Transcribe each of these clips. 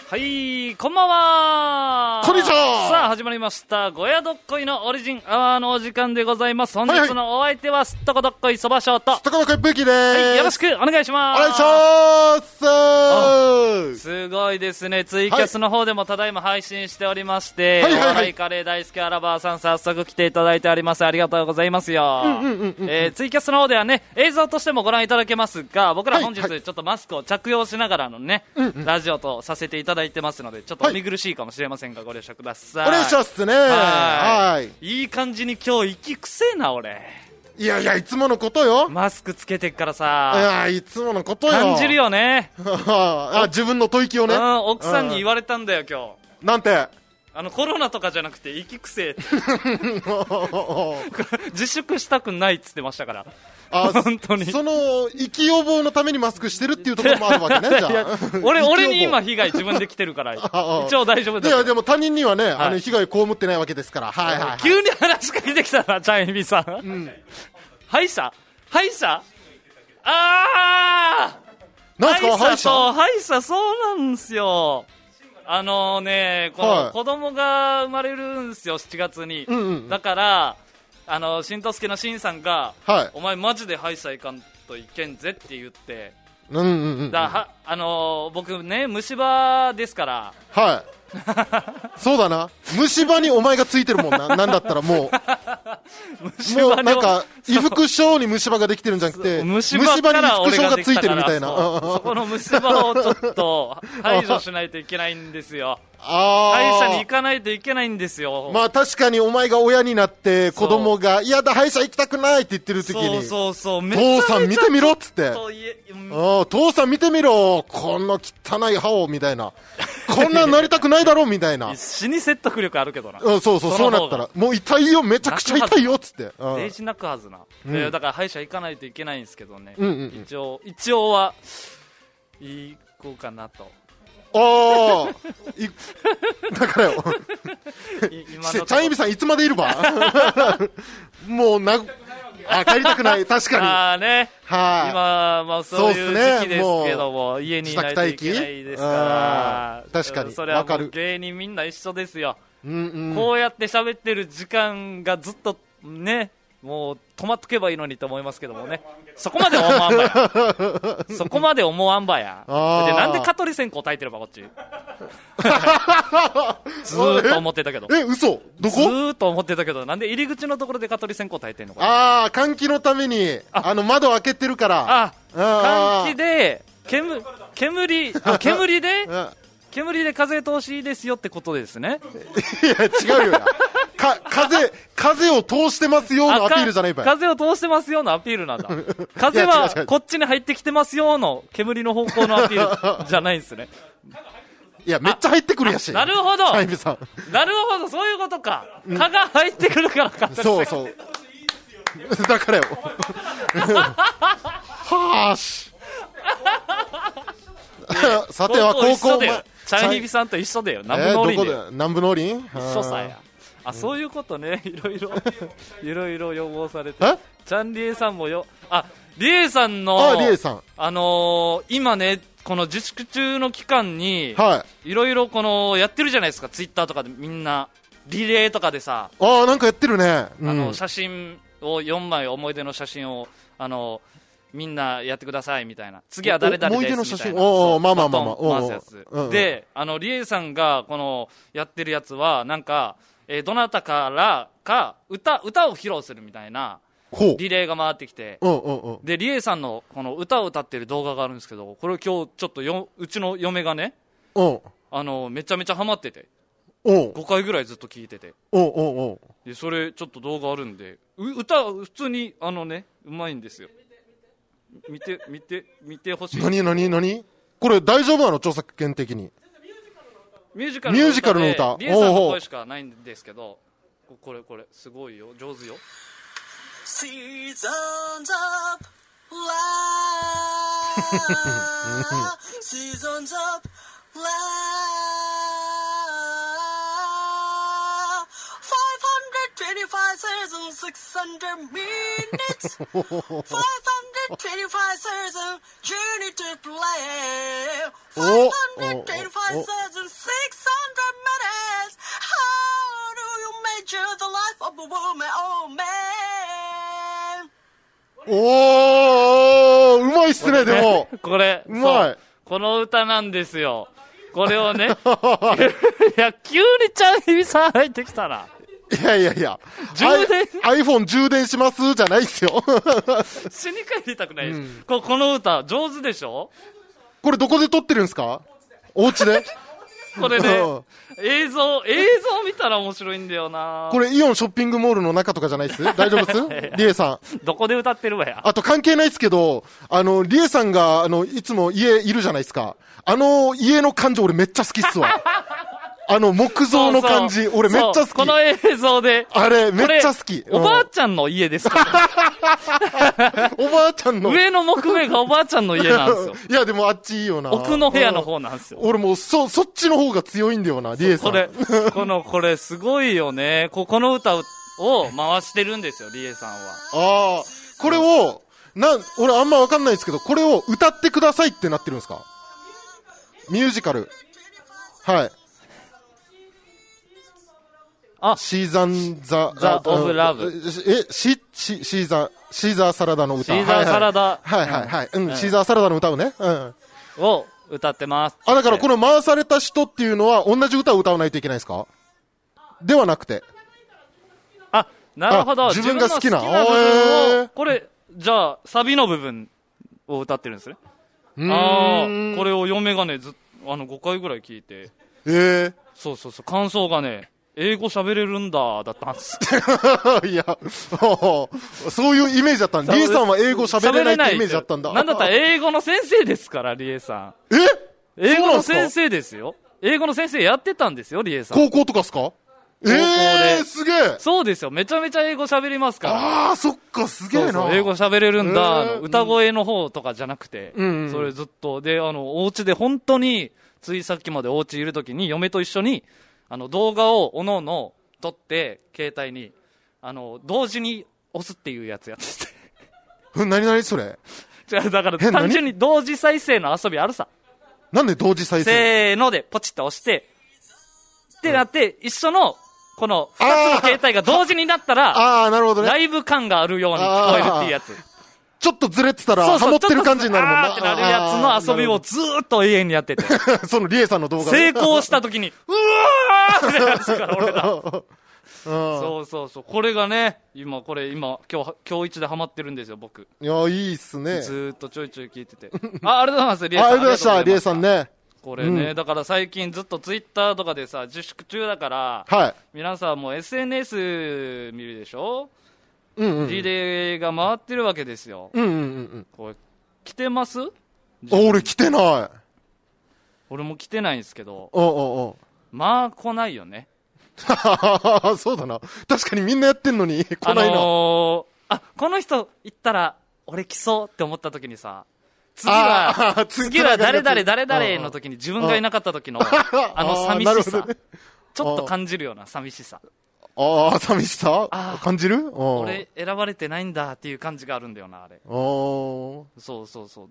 はい、こんばんは。 こんにちは。 さあ始まりましたゴヤドッコイのオリジンアワーのお時間でございます。本日のお相手はすっとこどっこいそばしょうとすっとこどっこいブギです、 はい、よろしくお願いします。 お願いします。 すごいですね。ツイキャスの方でもただいま配信しておりまして、 はいはいはい、 お笑いカレー大好きアラバーさん早速来ていただいております。ありがとうございますよ。ツイキャスの方ではね映像としてもご覧いただけますが、僕ら本日ちょっとマスクを着用しながらのね、ラジオとさせていただいてますので、ちょっとお見苦しいかもしれませんがご了承ください。 お願いしますね。はい。 いい感じに今日息くせえな俺。 いやいや、いつものことよ。 マスクつけてっからさ。 いや、いつものことよ。 感じるよね。 あ、自分の吐息をね。 奥さんに言われたんだよ今日。 なんて。 コロナとかじゃなくて息くせえって自粛したくないっつってましたから。本当にその息予防のためにマスクしてるっていうところもあるわけね。じゃあ俺に今被害自分で来てるから一応大丈夫だ。 いやでも他人にはね、被害被ってないわけですから。はいはい、はい、 急に話しかけてきたなチャイミさん、歯医者なんすか歯医者そうなんですよ。この子供が生まれるんですよ7月に、だからしんとすけのしんさんが、お前マジで歯医者行かんといけんぜって言って、僕ね虫歯ですから、 そうだな、虫歯にお前がついてるもんな。なんだったらもうなんか衣服症に虫歯ができてるんじゃなくて、虫歯に衣服症がついてるみたいな。 そこの虫歯をちょっと排除しないといけないんですよ。歯医者に行かないといけないんですよ。 まあ確かにお前が親になって子供がいやだ歯医者行きたくないって言ってる時に、父さん見てみろっつって、父さん見てみろこの汚い歯をみたいな、こんなんなりたくないだろみたいな。 死に説得力あるけどな。 そうなったらもう痛いよ、めちゃくちゃ痛いよっつって、 デイジ泣くはずな。だから歯医者行かないといけないんですけどね、一応は行こうかなと。だからよチャイミさんいつまでいるばもう帰りたくない。確かに今、そういう時期ですけども、家にいないといけないですから。確かにそれはもう芸人みんな一緒ですよ。こうやって喋ってる時間がずっとね、もう止まっとけばいいのにと思いますけどもね、そこまで思わんばやそこまで思わんばや。でなんで蚊取り線香焚いてるばこっちずーっと思ってたけど。 嘘どこ？ ずーっと思ってたけど、なんで入り口のところで蚊取り線香焚いてんのか。 換気のために窓開けてるから。 換気で煙で風通しいいですよってことですね。 いや違うよ風を通してますよのアピールじゃないばい。 風を通してますよのアピールなんだ。風はこっちに入ってきてますよの煙の方向のアピールじゃないんですね。 いやめっちゃ入ってくるやし。 なるほどチャイミさん、 なるほど、そういうことか。蚊が入ってくるからか。 そうだからよはーしさては高校チャイヒビさんと一緒だよ。南部農林で。 南部農林一緒さや。そういうことね。いろいろ要望されて。チャンリエさんもリエさんの今ね、この自粛中の期間にいろいろこのやってるじゃないですか。ツイッターとかでみんなリレーとかでさ、 なんかやってるね。 写真を4枚思い出の写真をみんなやってくださいみたいな、次は誰々ですみたいな、思い出の写真、回すやつで、リエさんがこのやってるやつはなんか、どなたからか歌を披露するみたいなリレーが回ってきて、でリエさんのこの歌を歌ってる動画があるんですけど、これ今日ちょっとうちの嫁がね、めちゃめちゃハマってて、5回ぐらいずっと聞いてて、でそれちょっと動画あるんで、歌普通にうまいんですよ。見てほしい。 何これ大丈夫なの？著作権的に。 ミュージカルの歌。リエさんの声しかないんですけど、これすごいよ、上手よ。Seasons of love Seasons of love 525 seasons 600 minutes 525 seasons journey to play 525 seasons おー、うまいっすね、でも。 これ、 うまい。 この歌なんですよ。これをね、いや、急にちゃんひびさん入ってきたら。 いやいやいや、 充電 iPhone 充電しますじゃないっすよ。 死に帰りたくないです。この歌、上手でしょ？ これどこで撮ってるんですか？お家で？ これね、映像見たら面白いんだよな。 これイオンショッピングモールの中とかじゃないっす？大丈夫っす？リエさん。 どこで歌ってるわや。 あと関係ないっすけど、リエさんが、いつも家いるじゃないっすか。家の感じ俺めっちゃ好きっすわ。木造の感じ、俺めっちゃ好き。 この映像で。 あれ、めっちゃ好き。 おばあちゃんの家ですか？ おばあちゃんの。 上の木目がおばあちゃんの家なんですよ。 いや、でもあっちいいよな。 奥の部屋の方なんですよ。 俺もう、そっちの方が強いんだよな、リエさん。 これすごいよね。この歌を回してるんですよ、リエさんは。 ああ、これを、俺あんまわかんないですけど、これを歌ってくださいってなってるんですか？ミュージカル。はい。シーザンザオブラブ。 シーザーサラダの歌。 シーザーサラダ。 はいはいはい。シーザーサラダの歌をね。 を歌ってます。 だからこの回された人っていうのは同じ歌を歌わないといけないですか？ではなくて。 なるほど。 自分が好きな。 これ、じゃあ、サビの部分を歌ってるんですね。これを嫁がね、5回ぐらい聞いて。そう、感想がね、英語喋れるんだ、だったんです。 いや、そういうイメージだったんだ。リエさんは英語喋れないってイメージだったんだ。 なんだったら英語の先生ですから、リエさん。英語の先生ですよ。英語の先生やってたんですよ、リエさん。 高校とかっすか？すげえ。 そうですよ。めちゃめちゃ英語喋りますから。 そっか、すげえな。 そう英語喋れるんだ。歌声の方とかじゃなくて。それずっと。で、お家で本当に、ついさっきまでお家いるときに、嫁と一緒に、動画をおのおの撮って、携帯に、同時に押すっていうやつやってて。何それ？ だから単純に同時再生の遊びあるさ。 なんで同時再生？ せーのでポチッと押して、ってなって、一緒の、この二つの携帯が同時になったら、 なるほどね。 ライブ感があるように聞こえるっていうやつ。 ちょっとずれてたら、ハモってる感じになるもんな。 ってなるやつの遊びをずーっと永遠にやってて。 そのリエさんの動画成功した時に、うわーってやつから俺ら。そう。これがね、今日一でハマってるんですよ、僕。 いや、いいっすね。 ずーっとちょいちょい聞いてて。ありがとうございます、リエさん。 ありがとうございました、リエさんね。 これね、だから最近ずっとツイッターとかでさ、自粛中だから、皆さんも SNS 見るでしょ？リレーが回ってるわけですよ。これ、来てます？ 俺来てない。 俺も来てないんですけど、まあ来ないよね。 そうだな。確かにみんなやってんのに来ないな。 この人行ったら俺来そうって思った時にさ、次は誰々の時に自分がいなかった時の寂しさ、ちょっと感じるような寂しさ。 寂しさ感じる？ 俺選ばれてないんだっていう感じがあるんだよな、あれ。そう。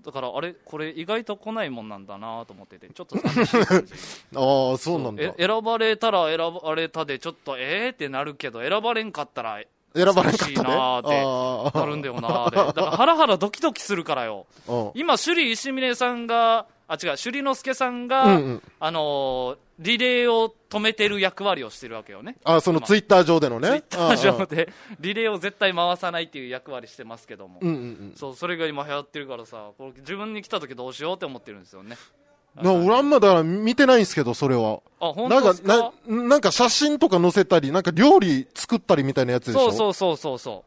だからこれ意外と来ないもんなんだなと思ってて、ちょっと寂しい感じ。 そうなんだ。 選ばれたら選ばれたでちょっとってなるけど、選ばれんかったら選ばれんかったね。 なーってなるんだよな、あれ。だからハラハラドキドキするからよ。今、首里石峰さんが、首里之助さんが、リレーを止めてる役割をしてるわけよね。 そのツイッター上でのね。 ツイッター上で、リレーを絶対回さないっていう役割してますけども。それが今流行ってるからさ、これ自分に来た時どうしようって思ってるんですよね。 俺あんまだから見てないんですけど、それは。 本当ですか？ なんか写真とか載せたり、なんか料理作ったりみたいなやつでしょ？ そう。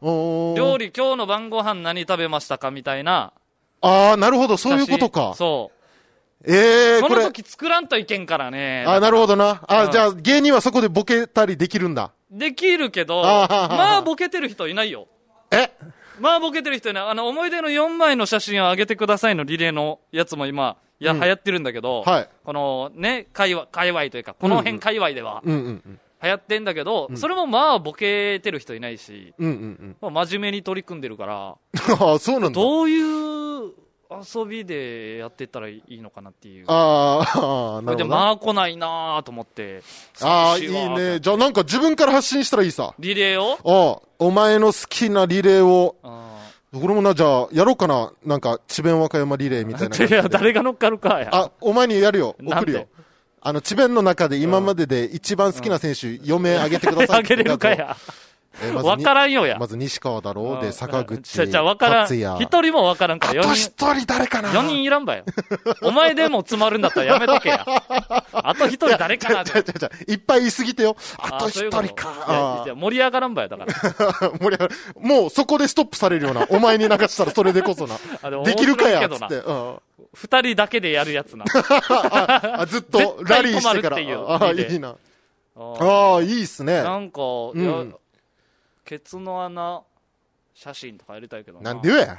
料理、今日の晩ご飯何食べましたかみたいな。 なるほど、そういうことか。 そう。その時作らんといけんからね。 なるほどな。じゃあ芸人はそこでボケたりできるんだ。 できるけど、まあボケてる人いないよ。まあボケてる人いない。思い出の4枚の写真を上げてくださいのリレーのやつも今、流行ってるんだけど、このね、界隈というか、この辺界隈では、流行ってんだけど、それもまあボケてる人いないし、真面目に取り組んでるから、 そうなんだ。 どういう遊びでやってったらいいのかなっていう。 なるほど。 でまあ来ないなーと思って。 いいね。じゃあなんか自分から発信したらいいさ。 リレーを？ お前の好きなリレーを、 俺もな、じゃあ、やろうかな。なんか、智弁和歌山リレーみたいな感じで。 いや、誰が乗っかるかや。 あ、お前にやるよ。送るよ。智弁の中で今までで一番好きな選手、4名あげてください。 あげれるかや。わからんよや。 まず西川だろう。で、坂口。 じゃわからん。一人もわからんから。 あと一人誰かな。 4人いらんばよ。お前でも詰まるんだったらやめとけや。あと一人誰かな。 いっぱい言いすぎてよ。あと一人か。 盛り上がらんばよ、だから。 もうそこでストップされるような。お前に流したらそれでこそな。できるかや、つって。 二人だけでやるやつな。 ずっとラリーしてから。ああ、いいな。ああ、いいっすね。 なんか、ケツの穴写真とかやりたいけどな。 なんでや。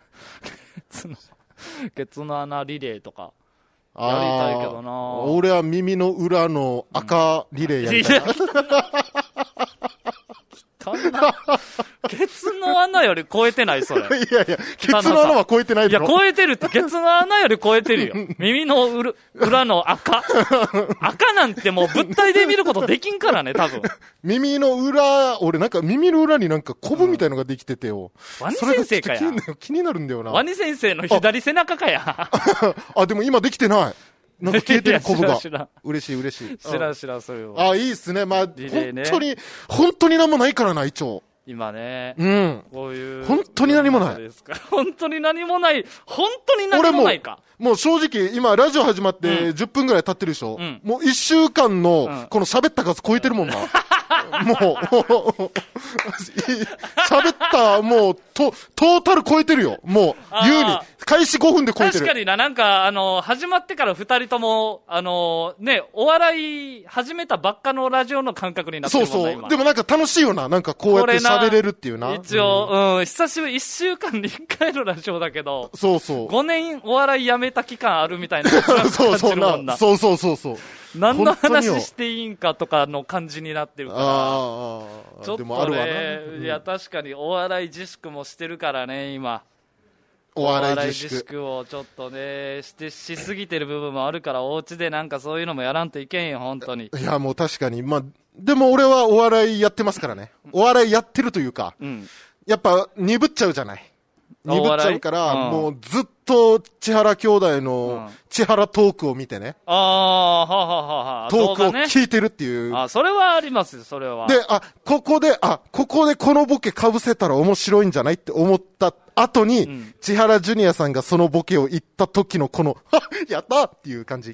ケツの穴リレーとかやりたいけどな。 俺は耳の裏の赤リレーやりたいな。 ケツの穴より超えてないそれ。 いやいや、ケツの穴は超えてないだろ。 いや、超えてるって、ケツの穴より超えてるよ。耳の裏の赤。赤なんてもう物体で見ることできんからね、多分。 耳の裏、俺なんか耳の裏になんかコブみたいのができててよ。 ワニ先生かや。 気になるんだよな。 ワニ先生の左背中かや。 あ、でも今できてない。なんか消えてるコブが。嬉しい嬉しい。 知らん、それを。 いいっすね。まあ、本当になんもないからな、一応。 今ね。 うん。 こういう。 本当に何もない。 本当に何もない。本当に何もないか。 もう正直、今、ラジオ始まって10分ぐらい経ってるでしょ。もう1週間の、この喋った数超えてるもんな。もう、喋った、もう、トータル超えてるよ。もう、優に。開始5分で超えてる。 確かにな、なんか、始まってから2人とも、ね、お笑い始めたばっかのラジオの感覚になってるもんな。 そう。でもなんか楽しいよな。なんかこうやって喋れるっていうな。 一応、久しぶり、1週間に1回のラジオだけど、 そう。 5年お笑いやめた期間あるみたいな感じるもんな。 そう。 何の話していいんかとかの感じになってるから。ちょっとね、いや、確かにお笑い自粛もしてるからね、今。お笑い自粛をちょっとね、しすぎてる部分もあるから、お家でなんかそういうのもやらんといけんよ、本当に。 いや、もう確かに。まあ、でも俺はお笑いやってますからね。お笑いやってるというか、やっぱ鈍っちゃうじゃない。鈍っちゃうから、もうずっと千原兄弟の千原トークを見てね。トークを聞いてるっていう。 それはありますよ、それは。 で、ここでこのボケ被せたら面白いんじゃないって思った後に、千原ジュニアさんがそのボケを言った時のこの、やったっていう感じ。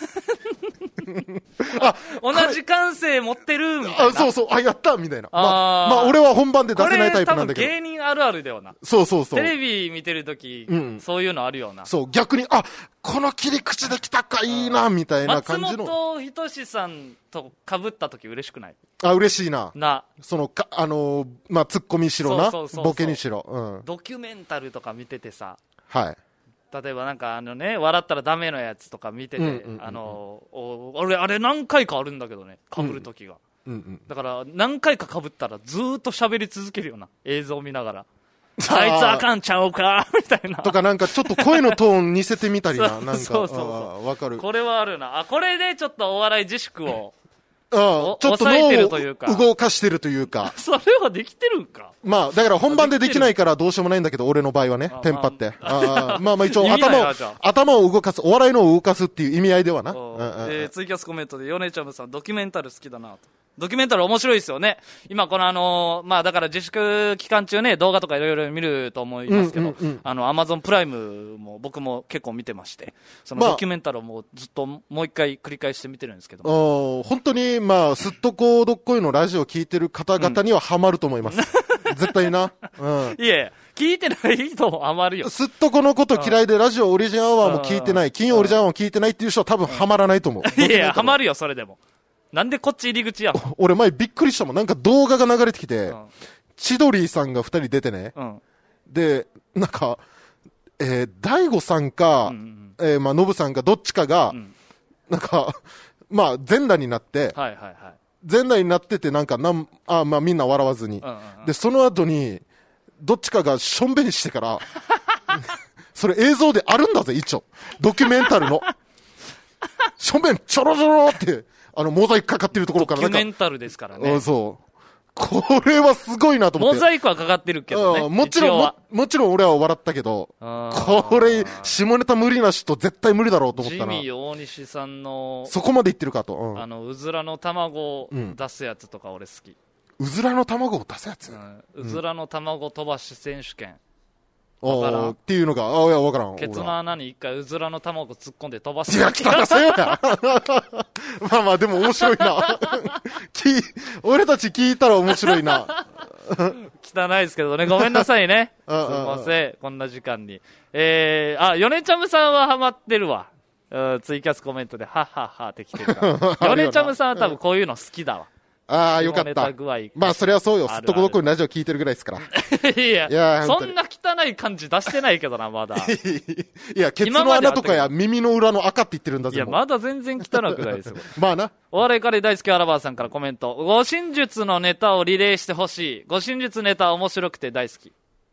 同じ感性持ってるみたいな。 そう、やったみたいな。まあ、俺は本番で出せないタイプなんだけど。 これ多分芸人あるあるだよな。 そう。 テレビ見てるとき、そういうのあるよな。 そう、逆に、この切り口できたかいいな、みたいな感じの。 松本人志さんと被ったとき嬉しくない？ 嬉しいな。その、まあ、ツッコミしろな。ボケにしろ。 ドキュメンタルとか見ててさ。 はい。 例えばなんか笑ったらダメなやつとか見てて、俺あれ何回かあるんだけどね、被る時が。だから何回か被ったらずーっと喋り続けるような映像を見ながら。あいつあかんちゃうかみたいな。 とかなんかちょっと声のトーン似せてみたりな。なんか。わかる。 これはあるな。これでちょっとお笑い自粛を。 ちょっと脳を動かしてるというか。 それはできてるんか。 まあ、だから本番でできないからどうしようもないんだけど、俺の場合はね、テンパって。まあ一応頭を動かす、お笑いのを動かすっていう意味合いではな。 ツイキャスコメントで、ヨネチャムさん、ドキュメンタル好きだなと。ドキュメンタル面白いですよね。今このまあだから自粛期間中ね、動画とかいろいろ見ると思いますけど、アマゾンプライムも僕も結構見てまして、そのドキュメンタルをもうずっともう一回繰り返して見てるんですけど。 本当にまあ、すっとこどっこいのラジオ聞いてる方々にはハマると思います。絶対な。 いや聞いてない人もハマるよ。 すっとこのこと嫌いでラジオオリジンアワーも聞いてない、金曜オリジンアワーも聞いてないっていう人は多分ハマらないと思う。 いや、ハマるよ、それでも。なんでこっち入り口やん。 俺前びっくりしたもん。なんか動画が流れてきて、千鳥さんが2人出てね。で、なんか、大悟さんか、まあ、ノブさんかどっちかが、なんか、まあ、全裸になって、全裸になってて、なんかまあ、みんな笑わずに。で、その後に、どっちかがしょんべんしてから、それ映像であるんだぜ、一応。ドキュメンタルの。しょんべんちょろちょろって、モザイクかかってるところからドキュメンタルですからね。 そう。 これはすごいなと思って。 モザイクはかかってるけどね。 もちろん俺は笑ったけど、これ、下ネタ無理な人絶対無理だろうと思ったな。 ジミー大西さんの、 そこまで言ってるかと。 うずらの卵を出すやつとか俺好き。 うずらの卵を出すやつ、 うずらの卵飛ばし選手権。 っていうのが、いや、わからん。 ケツの穴に一回うずらの卵突っ込んで飛ばす。 いや、汚なせよや。まあまあ、でも面白いな。俺たち聞いたら面白いな。 汚いですけどね、ごめんなさいね。すいません、こんな時間に。ヨネチャムさんはハマってるわ。ツイキャスコメントで、はっはっはって来てるから。ヨネチャムさんは多分こういうの好きだわ。 ああ、よかった。まあ、それはそうよ。すっとこどこにラジオ聞いてるぐらいですから。 いや、そんな汚い感じ出してないけどな、まだ。 いや、ケツの穴とかや耳の裏の赤って言ってるんだぜ。 いや、まだ全然汚くないですよ。 まあな。 お笑いカレー大好きアラバーさんからコメント。護身術のネタをリレーしてほしい。護身術ネタ面白くて大好き。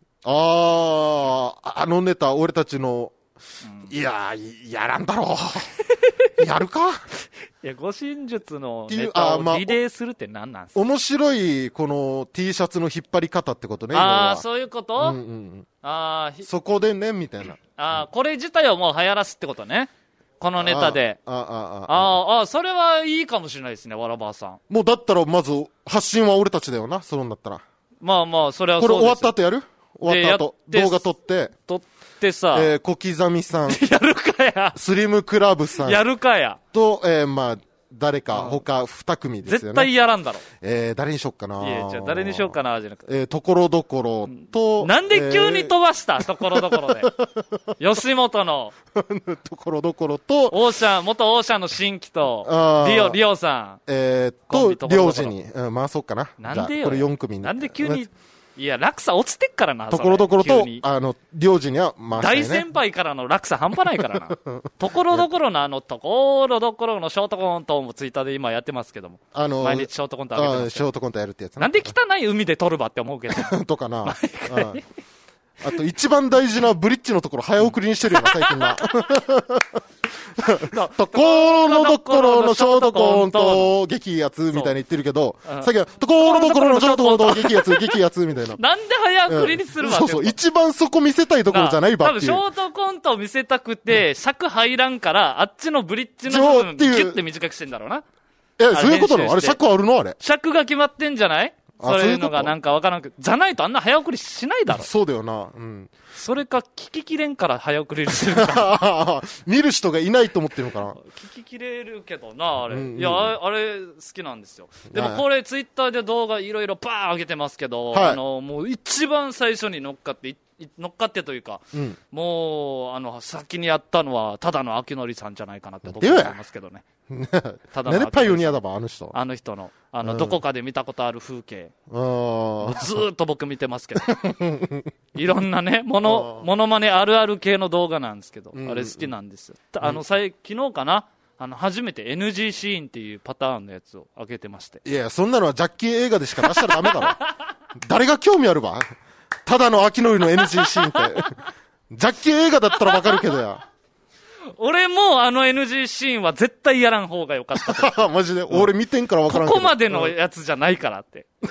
あのネタ、俺たちの、いや、やらんだろう。やるかいや、護身術のネタをリレーするって何なんすか？ 面白い、この T シャツの引っ張り方ってことね。 そういうこと？ そこでね、みたいな。 これ自体をもう流行らすってことね。このネタで。それはいいかもしれないですね、わらばーさん。 もうだったらまず、発信は俺たちだよな、そうなったら。 まあまあ、それはそうです。 これ終わった後やる？終わった後、動画撮って。 でさ、 小刻みさん。 やるかや。 スリムクラブさん。 やるかや。 と、まあ、誰か、他2組ですよね。 絶対やらんだろ。 誰にしよっかな。 いや、じゃあ誰にしようかな、じゃなくて。 ところどころと、 なんで急に飛ばした、ところどころで。吉本の。 ところどころと、 元オーシャンの新規と、リオさん。 領事に、回そうかな。 なんでよ。 これ4組に。 なんで急に、いや、落差落ちてっからな。 ところどころと、領事には回したいね。 大先輩からの落差半端ないからな。ところどころのところどころのショートコントもツイッターで今やってますけども。毎日ショートコント上げてます。 ショートコントやるってやつなんで汚い海で撮るばって思うけど。 とかな。あと一番大事なブリッジのところ早送りにしてるよな、最近な。ところどころのショートコント、激アツみたいに言ってるけど、さっきは、ところどころのショートコント、激アツみたいな。 なんで早送りにするわけ？ そう、一番そこ見せたいところじゃないばっていう。 多分ショートコントを見せたくて、尺入らんから、あっちのブリッジの部分、キュッて短くしてんだろうな。 そういうことなの？あれ尺あるの？あれ。 尺が決まってんじゃない？そういうのがなんかわからんけど、じゃないとあんな早送りしないだろ。 そうだよな。うん。 それか、聞ききれんから早送りにする見る人がいないと思ってるのかな。 聞ききれるけどな、あれ。いや、あれ好きなんですよ。でもこれ、ツイッターで動画いろいろバーン上げてますけど、もう一番最初に乗っかってというか、もう、先にやったのは、ただの秋典さんじなじゃいかなって僕は思いますけどね。 ただのパイオニアだば、あの人。 あの人の、どこかで見たことある風景。ずーっと僕見てますけど。いろんなね、モノマネあるある系の動画なんですけど、あれ好きなんですよ。昨日かな初めて NG シーンっていうパターンのやつを上げてまして。 いや、そんなのはジャッキー映画でしか出したらダメだろ。誰が興味あるわ。ただの秋のりの NG シーンって。ジャッキー映画だったらわかるけどや。 俺もNG シーンは絶対やらん方がよかったと。 マジで、俺見てんからわからんけど。 ここまでのやつじゃないからって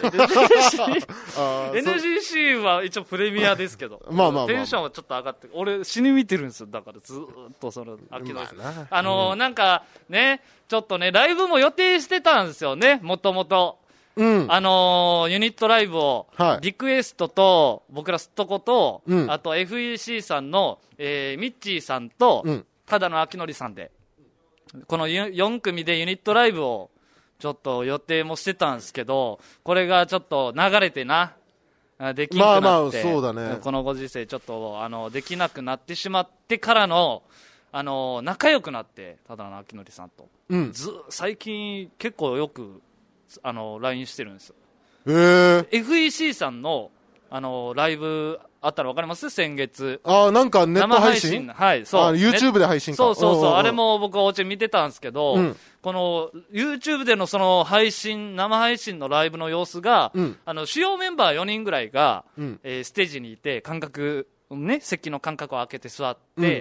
。NG シーンは一応プレミアですけど。テンションはちょっと上がって、俺死に見てるんですよ。だからずーっと秋のり。なんかね、ちょっとね、ライブも予定してたんですよね、もともと。ユニットライブを、リクエストと、僕らすっとこと、あと FEC さんの、ミッチーさんと、ただの秋典さんで、この4組でユニットライブを、ちょっと予定もしてたんですけど、これがちょっと流れてな、できなくなって、 そうだね、 このご時世ちょっと、できなくなってしまってからの、仲良くなって、ただの秋典さんと。最近結構よく、LINE してるんですよ。FEC さんの、ライブあったらわかります？先月。 なんかネット配信？ はい、そう。 YouTube で配信か。 そう。あれも僕お家見てたんですけど、この YouTube でのその生配信のライブの様子が、主要メンバー4人ぐらいが、ステージにいて、席の間隔を空けて座って、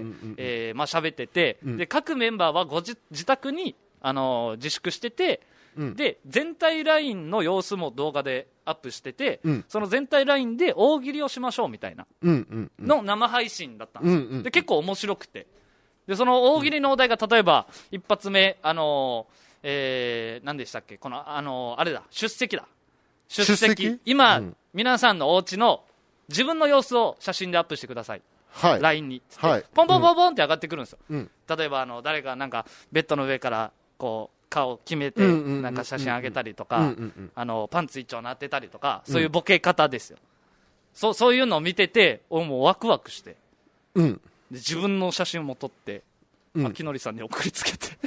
喋ってて、で、各メンバーは自宅に、自粛してて、で全体ラインの様子も動画でアップしてて、その全体ラインで大喜利をしましょうみたいなの生配信だったんですよ、で結構面白くて、でその大喜利のお題が例えば一発目何でしたっけ、このあれだ、出席今、皆さんのお家の自分の様子を写真でアップしてください、LINE にポンポンポンポンって上がってくるんですよ、例えば誰かなんかベッドの上からこう顔決めてなんか写真あげたりとか、パンツ一丁なってたりとか、そういうボケ方ですよ、そういうのを見ててもうワクワクして、で自分の写真も撮って、秋典さんに送りつけて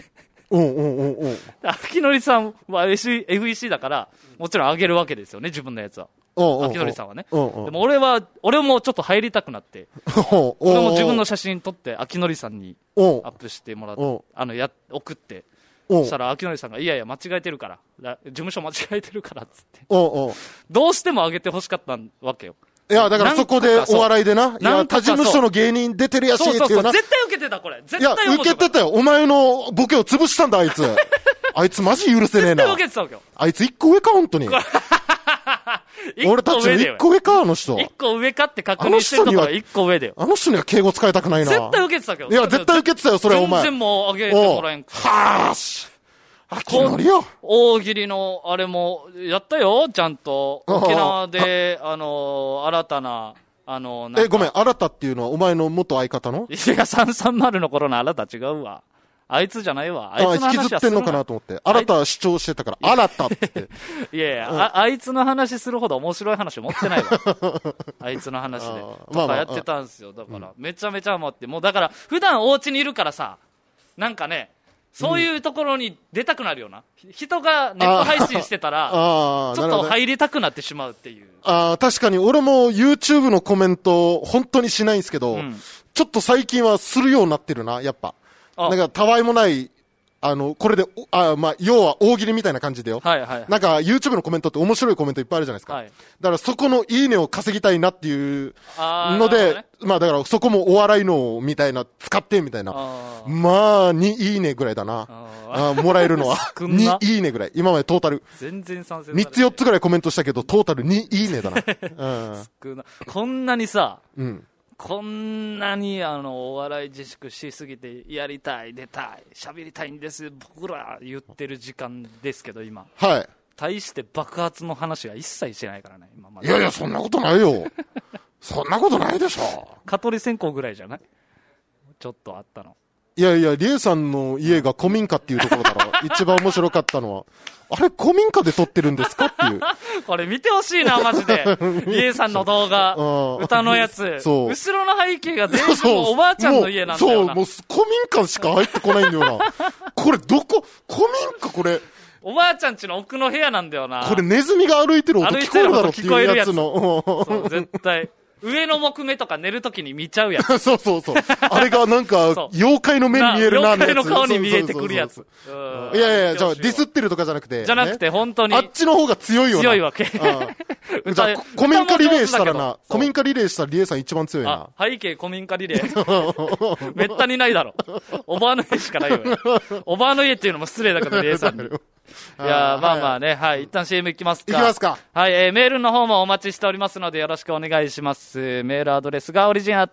秋典さんは FEC だからもちろんあげるわけですよね、自分のやつは。秋典さんはね。でも俺もちょっと入りたくなって俺も自分の写真撮って秋典さんにアップしてもらって送って、そしたら秋典さんがいやいや間違えてるから事務所間違えてるからっつってどうしても上げてほしかったわけよ。 いやだからそこでお笑いでな、いや他事務所の芸人出てるやしっていうな、 絶対受けてた、これ絶対いや受けてたよ、お前のボケを潰したんだあいつあいつマジ許せねえな、 絶対受けてたわけよ、 あいつ一個上か本当に俺たちの一個上か、あの人一個上かって確認してるところは一個上だよ。 あの人には敬語使いたくないな。 絶対受けてたけど。 いや絶対受けてたよそれはお前。 全然もう上げてもらえんか。 はーし秋典よ。 大喜利のあれもやったよちゃんと。沖縄で新たなごめん、新たっていうのはお前の元相方の？ いや330の頃の新た違うわ。あいつじゃないわ。あいつの話は引きずってんのかなと思って。新た主張してたから、新たって。 いやいや、あいつの話するほど面白い話持ってないわ。あいつの話で。とかやってたんですよ。だから、めちゃめちゃ待って。もうだから、普段お家にいるからさ、なんかね、そういうところに出たくなるよな。人がネット配信してたら、ちょっと入りたくなってしまうっていう。 確かに俺も YouTube のコメント、本当にしないんですけど、ちょっと最近はするようになってるな、やっぱ。なんか、たわいもない、これで、要は大喜利みたいな感じでよ。なんか、YouTube のコメントって面白いコメントいっぱいあるじゃないですか。だから、そこのいいねを稼ぎたいなっていうので、だから、そこもお笑いのみたいな、使ってみたいな。2いいねぐらいだな。もらえるのは。2いいねぐらい。今までトータル。 全然賛成。 3つ4つぐらいコメントしたけど、トータル2いいねだな。 こんなにさ、こんなにお笑い自粛しすぎてやりたい出たい喋りたいんです僕ら言ってる時間ですけど今対して爆発の話が一切してないからね今まで。 いやいやそんなことないよそんなことないでしょ。 蚊取り線香ぐらいじゃないちょっとあったの。 いやいやリエさんの家が古民家っていうところだろ一番面白かったのはあれ古民家で撮ってるんですかっていうこれ見てほしいなマジでリエさんの動画歌のやつ後ろの背景が全部おばあちゃんの家なんだよな。 もう古民家しか入ってこないんだよなこれどこ古民家これおばあちゃん家の奥の部屋なんだよな。 これネズミが歩いてる音聞こえるだろっていうやつのそう絶対上の木目とか寝るときに見ちゃうやつそうあれがなんか妖怪の目に見えるな妖怪の顔に見えてくるやつ。 いやじゃあディスってるとかじゃなくて本当にあっちの方が強いよな。 強いわけじゃあ古民家リレーしたらな古民家リレーしたらリエさん一番強いな。 背景古民家リレーめったにないだろおばあの家しかないよねおばあの家っていうのも失礼だけどリエさんにいやまあね、一旦 CM いきますか。 いきますか。 メールの方もお待ちしておりますのでよろしくお願いします。メールアドレスが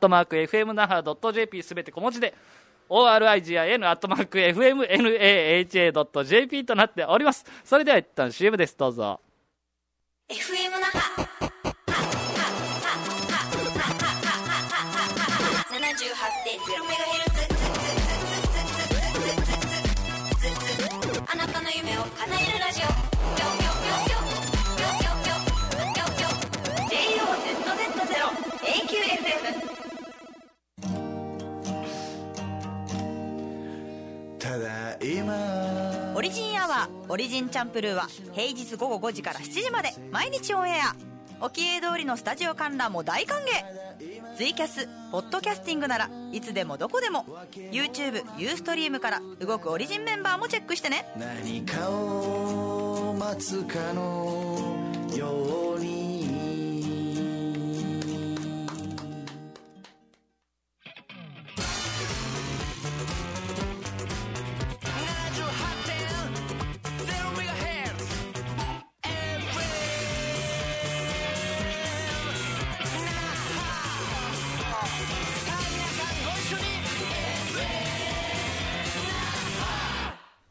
origin@fmnaha.jp すべて小文字で origin@fmnaha.jp となっております。それでは一旦 CM です。どうぞ。 FM 那覇 78.0MHz あなたの夢を叶えるラジオJOZZ0AQFM。 ただいまオリジンアワーオリジンチャンプルーは平日午後5時から7時まで毎日オンエア。沖江通りのスタジオ観覧も大歓迎。ツイキャスポッドキャスティングならいつでもどこでも YouTube、ユーストリームから動くオリジンメンバーもチェックしてね。 何かを待つかのように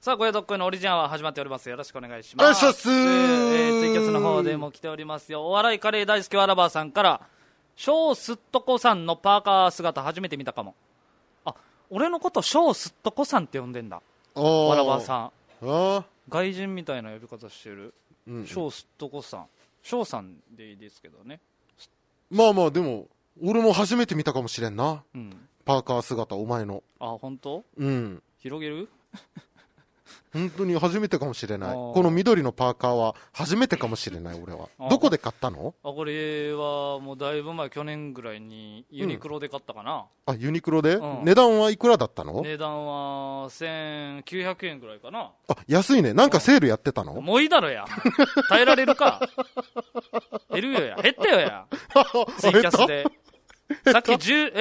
さあ、ごやどっこいのオリジンは始まっております。よろしくお願いします。 お願いします。 ツイキャスの方でも来ておりますよ。お笑いカレー大好きわらばさんから、小すっとこさんのパーカー姿初めて見たかも。あ、俺のこと小すっとこさんって呼んでんだ。わらばさん。外人みたいな呼び方してる。小すっとこさん。小さんでいいですけどね。 まあまあ、でも、俺も初めて見たかもしれんな。パーカー姿、お前の。 あ、本当？広げる？ 本当に初めてかもしれない。この緑のパーカーは初めてかもしれない、俺は。どこで買ったの？ これはもうだいぶ前、去年ぐらいにユニクロで買ったかな。 あ、ユニクロで？値段はいくらだったの？ 値段は1900円ぐらいかな。 あ、安いね。なんかセールやってたの？ もういいだろや。耐えられるか。減るよや。減ったよや。ツイキャスで。さっき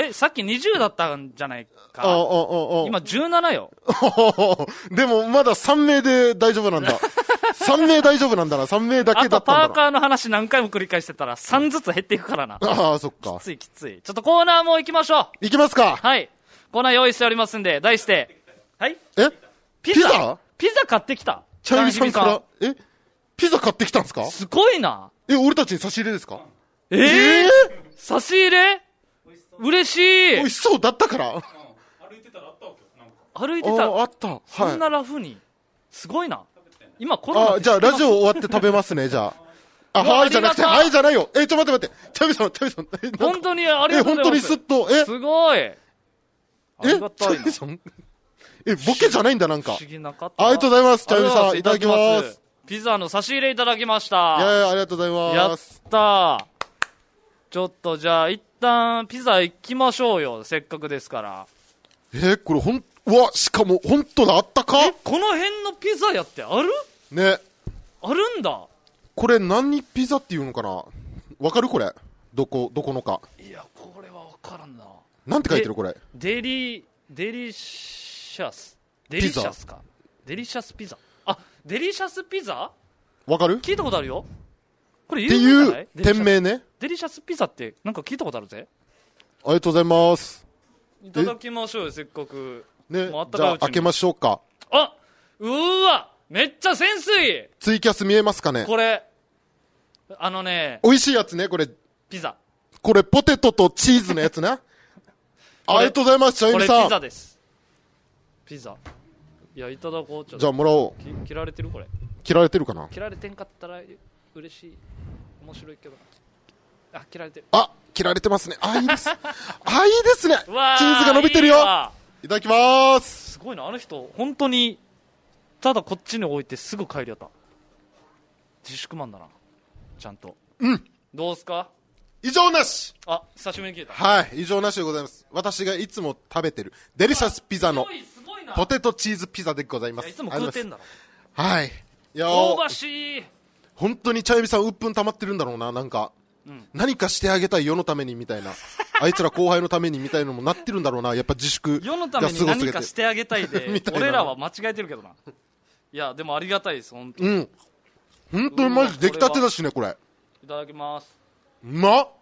20だったんじゃないか。今17よ。 でもまだ3名で大丈夫なんだ。3名大丈夫なんだな。3名だけだったんだな。 あとパーカーの話何回も繰り返してたら3ずつ減っていくからな。 ああ、そっか。 きついきつい。ちょっとコーナーも行きましょう。 行きますか。 はい。コーナー用意しておりますんで、題して。はい。ピザ買ってきた。 チャイミさんから、ピザ買ってきたんですか？ すごいな。 俺たちに差し入れですか？ 差し入れ？嬉しい。 美味しそうだったから。 歩いてたらあったわけよ。歩いてたらあった。 そんなラフに。すごいな。今コロナ。 じゃあラジオ終わって食べますね、じゃあ。はいじゃなくて、はいじゃないよ。ちょっと待って。チャミさん。 本当にありがとうございます。 本当にすっと、 すごい。ありがたいな。 チャミさんボケじゃないんだ、なんか。 不思議なかった。 ありがとうございます、チャミさん。いただきます。 ピザの差し入れいただきました。 いやありがとうございます。 やったー。ちょっとじゃあ一旦ピザ行きましょうよ。せっかくですから。 これしかも本当だ、あったか？ この辺のピザ屋ってある？ ね。 あるんだ。これ何ピザっていうのかな？わかるこれ？どこのか。 いや、これはわからんな。 なんて書いてるこれ？ デリシャスか。デリシャスピザ。あ、デリシャスピザ？ わかる？ 聞いたことあるよ。これっていう店名ね。 デリシャスピザってなんか聞いたことあるぜ。 ありがとうございます。 いただきましょうよ、せっかく。 ね、じゃあ開けましょうか。 わ、めっちゃセンスいい。 ツイキャス見えますかね？ これ美味しいやつね、これ。 ピザ。 これポテトとチーズのやつね。ありがとうございます、チャイミさん。 これピザです。ピザ。いや、いただこう。 じゃあもらおう。切られてるこれ。 切られてるかな？ 切られてんかったら嬉しい。面白いけどな。切られてる。 切られてますね。いいです。いいですね。チーズが伸びてるよ。いただきます。 すごいな、あの人、本当に、ただこっちに置いてすぐ帰りやった。自粛マンだな。ちゃんと。どうすか？ 異常なし。 久しぶりに聞いた。 はい、異常なしでございます。私がいつも食べてるデリシャスピザのポテトチーズピザでございます。 いつも食うてんだろ。 はい。いや、 香ばしい。 本当にチャイミさん、鬱憤溜まってるんだろうな、なんか。何かしてあげたい世のためにみたいな。あいつら後輩のためにみたいなのもなってるんだろうな。やっぱ自粛が世のために何かしてあげたいで俺らは間違えてるけどな。いや、でもありがたいです、本当に。 本当にマジ出来たてだしね、これ。 いただきます。 うまっ。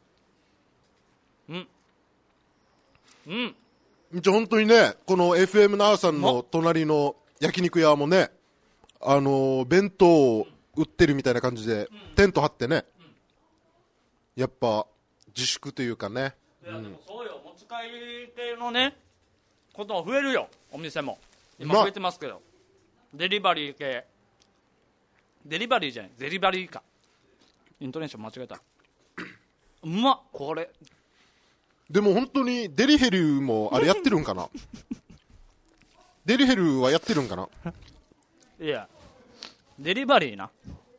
本当にね、この FM ナウさんの隣の焼肉屋もね、弁当を売ってるみたいな感じで、テント張ってね、やっぱ自粛というかね。 いや、でもそうよ、持ち帰り系のね、ことも増えるよ、お店も。今増えてますけど。デリバリー系。デリバリーじゃない、デリバリーか。イントネーション間違えた。うまっ、これ。 でも本当にデリヘルもあれやってるんかな？デリヘルはやってるんかな？ いや、デリバリーな。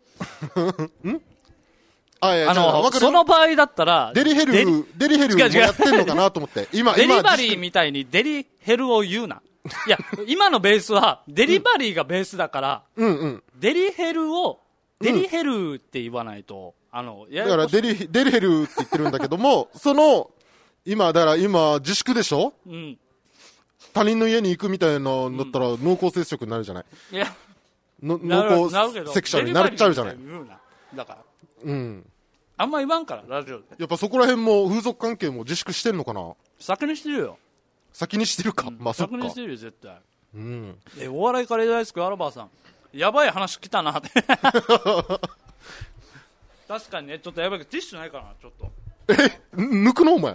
その場合だったらデリヘルもやってんのかなと思って今デリバリーみたいにデリヘルを言うな。いや、今のベースはデリバリーがベースだから、デリヘルをデリヘルって言わないと、だからデリヘルって言ってるんだけども今自粛でしょ？他人の家に行くみたいなのだったら濃厚接触になるじゃない？いや、濃厚セクシャルになっちゃうじゃない？ だから。あんま言わんから、ラジオで。 やっぱそこら辺も風俗関係も自粛してんのかな？ 先にしてるよ。 先にしてるか。まあそっか。 先にしてるよ、絶対。 うん、 お笑いカレー大好きアラバーさん、やばい話来たなって確かにね、ちょっとやばいけどティッシュないかな、ちょっと抜くのお前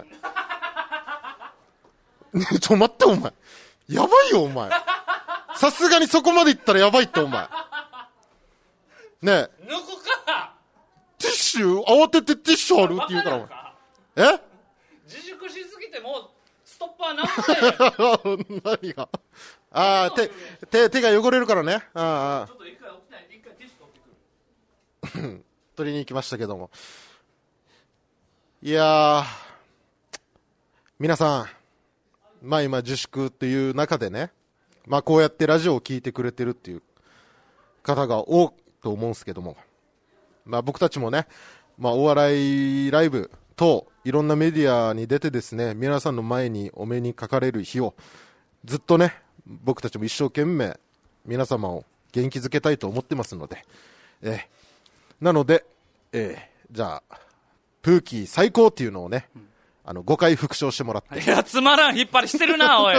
ちょ待ってお前、やばいよお前さすがにそこまでいったらやばいってお前ねえ、 抜くかティッシュ慌ててティッシュあるって言うからお前自粛しすぎてもうストッパーなんだよ何が手が汚れるからね。 ちょっと一回ティッシュ取ってくる取りに行きましたけども、いやー皆さん、まあ今自粛っていう中でね、まあこうやってラジオを聞いてくれてるっていう方が多いと思うんですけども、まあ僕たちもね、まあお笑いライブといろんなメディアに出てですね、皆さんの前にお目にかかれる日をずっとね、僕たちも一生懸命皆様を元気づけたいと思ってますので、なので、じゃあプーキー最高っていうのをね、5回復唱してもらって、 いやつまらん引っ張りしてるなおい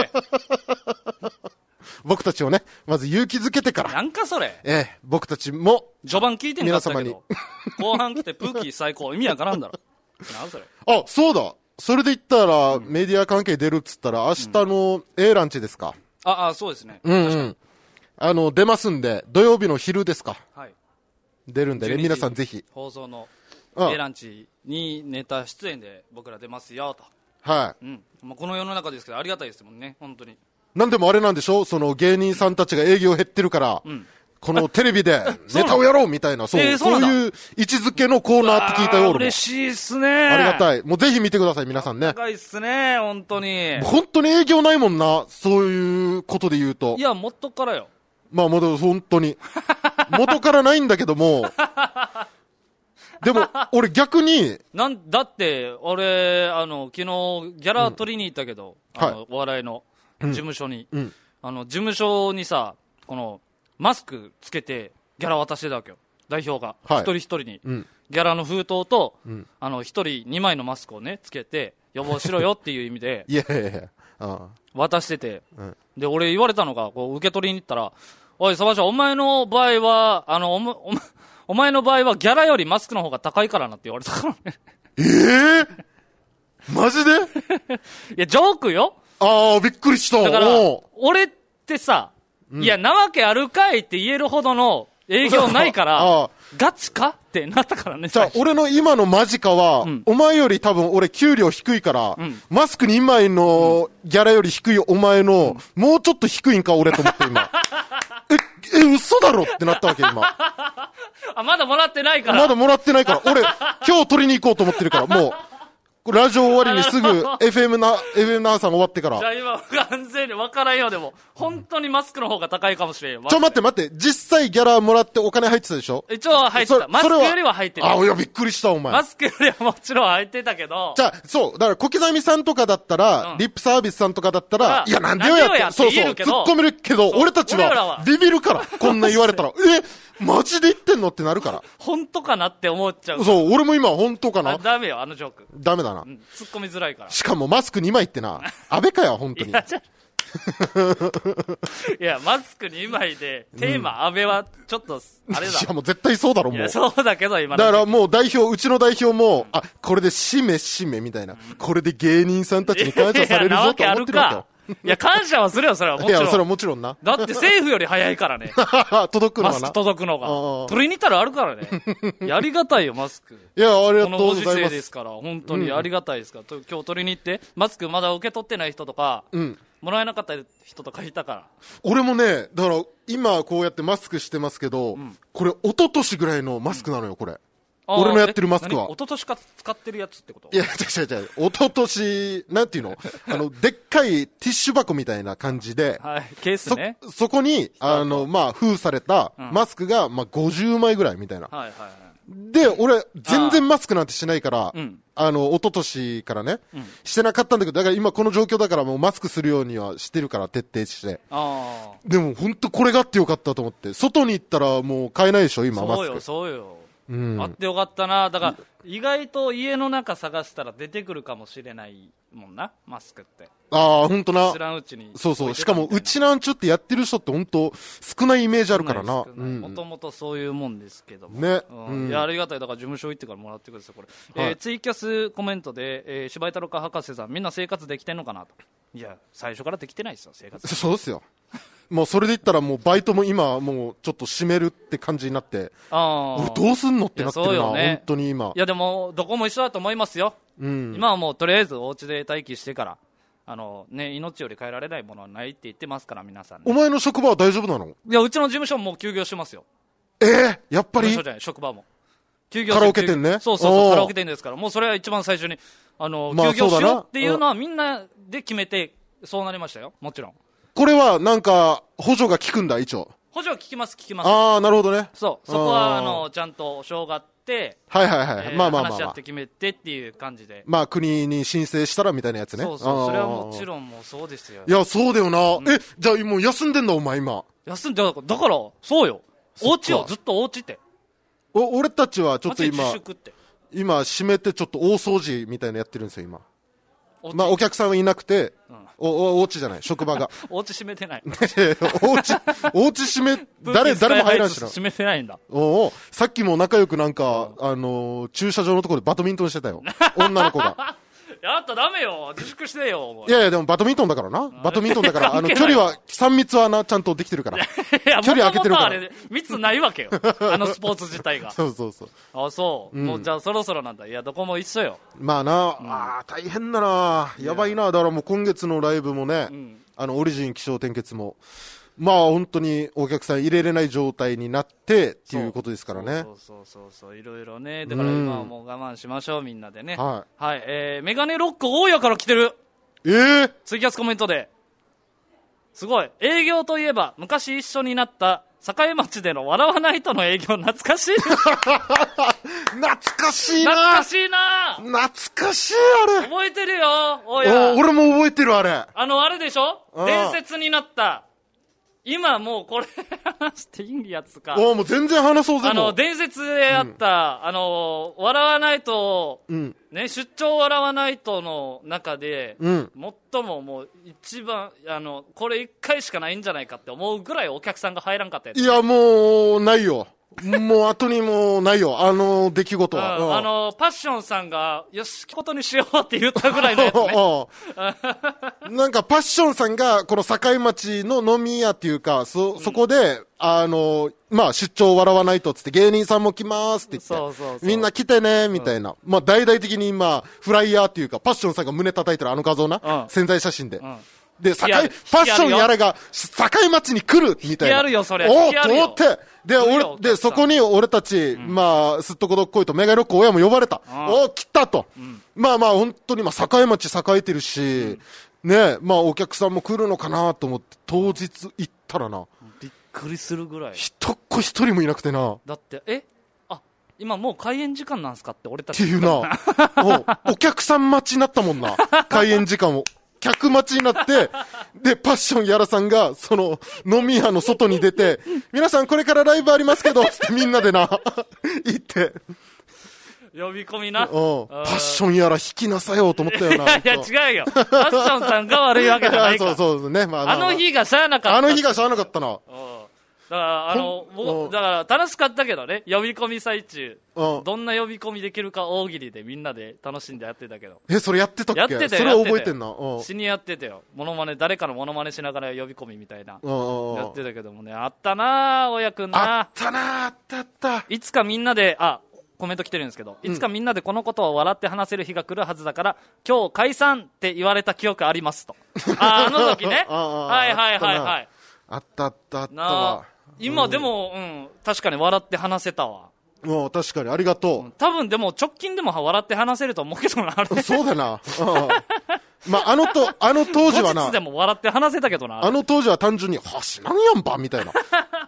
僕たちをねまず勇気づけてから、 なんかそれ、 僕たちも序盤聞いてんかったけど後半来てプーキー最高意味わからんだろなんそれ。 あ、そうだ、それで言ったら、メディア関係出るっつったら明日の A ランチですか。 そうですね、 出ますんで、土曜日の昼ですか、 はい、 出るんでね、皆さんぜひ放送の A ランチにネタ出演で僕ら出ますよと。 はい、 まあ、この世の中ですけどありがたいですもんね、本当に。 なんでもあれなんでしょ、その芸人さんたちが営業減ってるから、このテレビでネタをやろうみたいな、そういう位置づけのコーナーって聞いたよ。 嬉しいっすね。 ありがたい。もうぜひ見てください皆さんね。 高いっすね本当に。 本当に営業ないもんな、そういうことで言うと。 いや元からよ。まあもう本当に元からないんだけどもでも俺逆にだって俺昨日ギャラ取りに行ったけど、お笑いの事務所に、事務所にさ、このマスクつけてギャラ渡してたわけよ、代表が、一人一人に、ギャラの封筒と、一人2枚のマスクをねつけて予防しろよっていう意味でいや渡してて、で俺言われたのが、こう受け取りに行ったら、おいサバちゃん、お前の場合はお前の場合はギャラよりマスクの方が高いからなって言われたからねマジでいやジョークよ。 びっくりした。 だから俺ってさ、いやなわけあるかいって言えるほどの営業ないからガチかってなったからね。 じゃあ俺の今のマジかは、お前より多分俺給料低いから、マスク2枚のギャラより低いお前の、もうちょっと低いんか俺と思って今嘘だろってなったわけ今まだもらってないから。 まだもらってないから俺今日取りに行こうと思ってるから、もうラジオ終わりにすぐ FM なさん終わってから。 じゃあ今完全に分からんよ。でも本当にマスクの方が高いかもしれんよ。 待って実際ギャラもらってお金入ってたでしょ。 一応入ってた。マスクよりは入ってた。 いやびっくりしたお前。 マスクよりはもちろん入ってたけど、 じゃあそうだから小刻みさんとかだったら、リップサービスさんとかだったら、いやなんでよやってそう突っ込めるけど、俺たちはビビるからこんな言われたらマジで言ってんのってなるから本当かなって思っちゃう。 そう俺も今本当かな。 ダメよあのジョーク。 ダメだな、 突っ込みづらいから。 しかもマスク2枚ってな安倍かよ本当に。 いやマスク2枚でテーマ安倍はちょっとあれだ。 いやもう絶対そうだろもう。 いやそうだけど今だからもううちの代表もこれで締めみたいな、これで芸人さんたちに感謝されるぞと思ってるわけよ。 いや感謝はするよそれはもちろん。いやそれはもちろんな。 だって政府より早いからね届くのがな。 マスク届くのが取りに行ったらあるからねありがたいよマスク。 いやありがとうございます。 このご時世ですから本当にありがたいですから、今日取りに行ってマスクまだ受け取ってない人とか、もらえなかった人とかいたから。 俺もねだから今こうやってマスクしてますけど、これ一昨年ぐらいのマスクなのよこれ。俺のやってるマスクは。 一昨年か使ってるやつってこと？ いや違う一昨年なんていうのでっかいティッシュ箱みたいな感じで、 ケースね。 そこに封されたマスクが50枚ぐらいみたいな。で俺全然マスクなんてしないから、一昨年からね、してなかったんだけど、だから今この状況だからもうマスクするようにはしてるから徹底して。でも本当これがあってよかったと思って。外に行ったらもう買えないでしょ今マスク。 そうよあってよかったな。だから意外と家の中探したら出てくるかもしれないもんな、マスクって。 ああ、ほんとな。 知らんうちに。 そうそう。しかも、うちなんちゅってやってる人ってほんと少ないイメージあるからな。 もともとそういうもんですけども。 ね。 いや、ありがたい。だから事務所行ってからもらってください、これ。ツイキャスコメントで、柴井太郎か博士さん、みんな生活できてんのかなと。いや、最初からできてないですよ、生活。 そうですよ。もうそれで言ったらもうバイトも今もうちょっと閉めるって感じになって、俺どうすんのってなってるな、本当に今。 いやでもどこも一緒だと思いますよ。今はもうとりあえずお家で待機してから、命より変えられないものはないって言ってますから皆さん、ね。 お前の職場は大丈夫なの？いや、うちの事務所も休業してますよ。 やっぱり？ 事務所じゃない、職場も。休業カラオケ店ね。 そうそうそう、カラオケ店ですから、もうそれは一番最初に休業しようっていうのはみんなで決めてそうなりましたよ、もちろん。 これはなんか補助が効くんだ、一応。 補助は効きます、効きます。 ああ、なるほどね。 そこはちゃんと保証があって、 はいはいはい。まあまあまあ。 話し合って決めてっていう感じで。 まあ国に申請したらみたいなやつね。 そうそう、それはもちろんもうそうですよ。 いや、そうだよな。じゃあもう休んでんだ、お前今。 休んで、だから、そうよ。お家よ、ずっとお家って。 俺たちはちょっと今、 自粛って。 今閉めてちょっと大掃除みたいなやってるんですよ、今。まあお客さんはいなくて、お家じゃない、職場が。 お家閉めてない。 お家閉め、誰も入らんしな。 閉めてないんだ。 さっきも仲良くなんか、駐車場のところでバドミントンしてたよ。女の子が。 やったらダメよ。自粛してよ。 いやいや、でもバドミントンだからな。バドミントンだから、距離は、3密はな、ちゃんとできてるから。距離開けてるから。 あれ、密ないわけよ。スポーツ自体が。 そうそうそう。 あ、そう。もうじゃあそろそろなんだ。いや、どこも一緒よ。 まあな、大変だな。やばいな。だからもう今月のライブもね、オリジン起承転結も、まあ本当にお客さん入れれない状態になってっていうことですからね。 そう、いろいろね。だから今はもう我慢しましょう、みんなでね。 はい。 メガネロック大家から来てる。ツイキャスコメントで。すごい。営業といえば、昔一緒になった栄町での笑わないとの営業懐かしい。 懐かしいな。 懐かしいな。 懐かしい、あれ。 覚えてるよ、大家。 俺も覚えてる、あれ。 あれでしょ？伝説になった。今もうこれ話していいやつか。 もう全然話そうぜ。 伝説であった、笑わないと、ね、出張笑わないとの中で、最ももう一番、これ一回しかないんじゃないかって思うぐらいお客さんが入らんかったやつ。 いや、もう、ないよ。もう後にもうないよ、出来事は。 パッションさんが、よし、ことにしようって言ったぐらいのやつね。 なんかパッションさんが、この境町の飲み屋っていうか、そこで、まあ、出張笑わないとつって、芸人さんも来ますって言って、みんな来てね、みたいな。まあ、大々的に今、フライヤーっていうか、パッションさんが胸叩いてる画像な、宣材写真で。で、ファッションやらが、境町に来るみたいな。 やるよ、それ。 おーと思って、で、そこに俺たち、まあ、すっとこどっこいと、メガロック親も呼ばれた。来たと。まあまあ、本当に、境町栄えてるし、ね、まあ、お客さんも来るのかなと思って、当日行ったらな。 びっくりするぐらい。 一人もいなくてな。 だって、今もう開演時間なんすかって俺たち。 っていうな。お客さん待ちになったもんな。開演時間を。客待ちになって、で、パッションやらさんが、その、飲み屋の外に出て、皆さんこれからライブありますけど、つってみんなでな、行って。 呼び込みな。 パッションやら引きなさよと思ったよな。 いや、違うよ。パッションさんが悪いわけじゃないから。 そうね。 まあの日がしゃあなかった。 あの日がしゃあなかったな。 だから楽しかったけどね、呼び込み最中、どんな呼び込みできるか大喜利でみんなで楽しんでやってたけど。 それやってたっけ？ やってたよ。 それ覚えてんな。 死にやってたよ。誰かのモノマネしながら呼び込みみたいな。やってたけどもね、あったなぁ、親くんな。 あった。 いつかみんなで、コメント来てるんですけど、いつかみんなでこのことを笑って話せる日が来るはずだから、今日解散って言われた記憶ありますと。あの時ね。はい。 あったわ。 今でも、確かに笑って話せたわ。 確かにありがとう。 多分でも直近でも笑って話せると思うけどな、あれ。 そうだな。まあ、あの当時はな。 後日でも笑って話せたけどな。 あの当時は単純に、知らんやんばみたいな。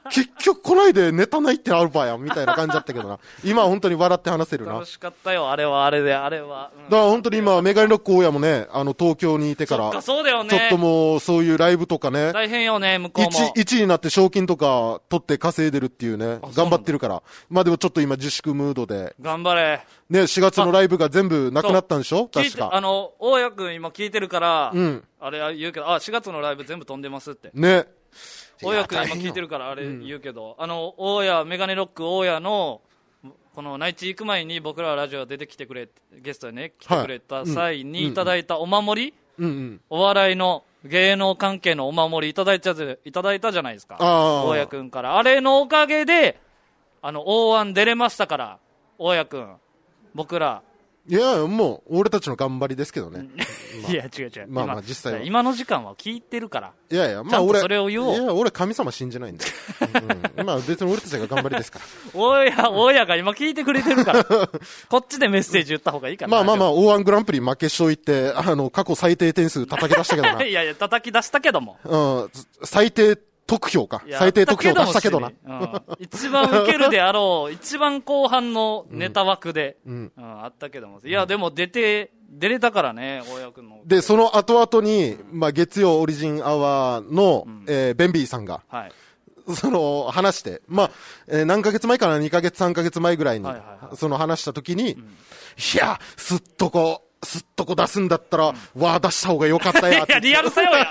結局来ないでネタないってあるばやんみたいな感じだったけどな。今は本当に笑って話せるな。 楽しかったよ、あれはあれで、あれは。 だから本当に今、メガネロック大家もね、東京にいてから、 そうだよね。 ちょっともう、そういうライブとかね。 大変よね、向こうも。 1位になって賞金とか取って稼いでるっていうね、頑張ってるから。まあでもちょっと今自粛ムードで。 頑張れ。 ね、4月のライブが全部なくなったんでしょ確か。 大家くん今聞いてるから、 うん。 あれ言うけど、4月のライブ全部飛んでますって。 ね。 大家くん今聞いてるからあれ言うけど、大家、メガネロック大家の、この内地行く前に僕らラジオ出てきてくれ、ゲストでね、来てくれた際にいただいたお守り、お笑いの芸能関係のお守りいただいたじゃないですか。大家くんから。あれのおかげで、大安出れましたから、大家くん。僕ら。 いや、もう、俺たちの頑張りですけどね。 いや、違う。 まあ実際は。 今の時間は聞いてるから。 いや、まあ俺、 それを言おう。 いや、俺神様信じないんで。まあ別に俺たちが頑張りですから。 大家が今聞いてくれてるから。こっちでメッセージ言った方がいいかな。 まあ、大安グランプリ負け勝いって、過去最低点数叩き出したけどな。 いや、叩き出したけども。 最低得票か。最低得票出したけどな。 一番受けるであろう、一番後半のネタ枠で、あったけども。いや、でも出れたからね、大家くんの。 で、その後々に、まあ月曜オリジンアワーの、ベンビーさんが、話して、まあ、何ヶ月前かな、2ヶ月3ヶ月前ぐらいに、話した時に、いや、すっとこ出すんだったら、出した方がよかったや。 いや、リアルさよや。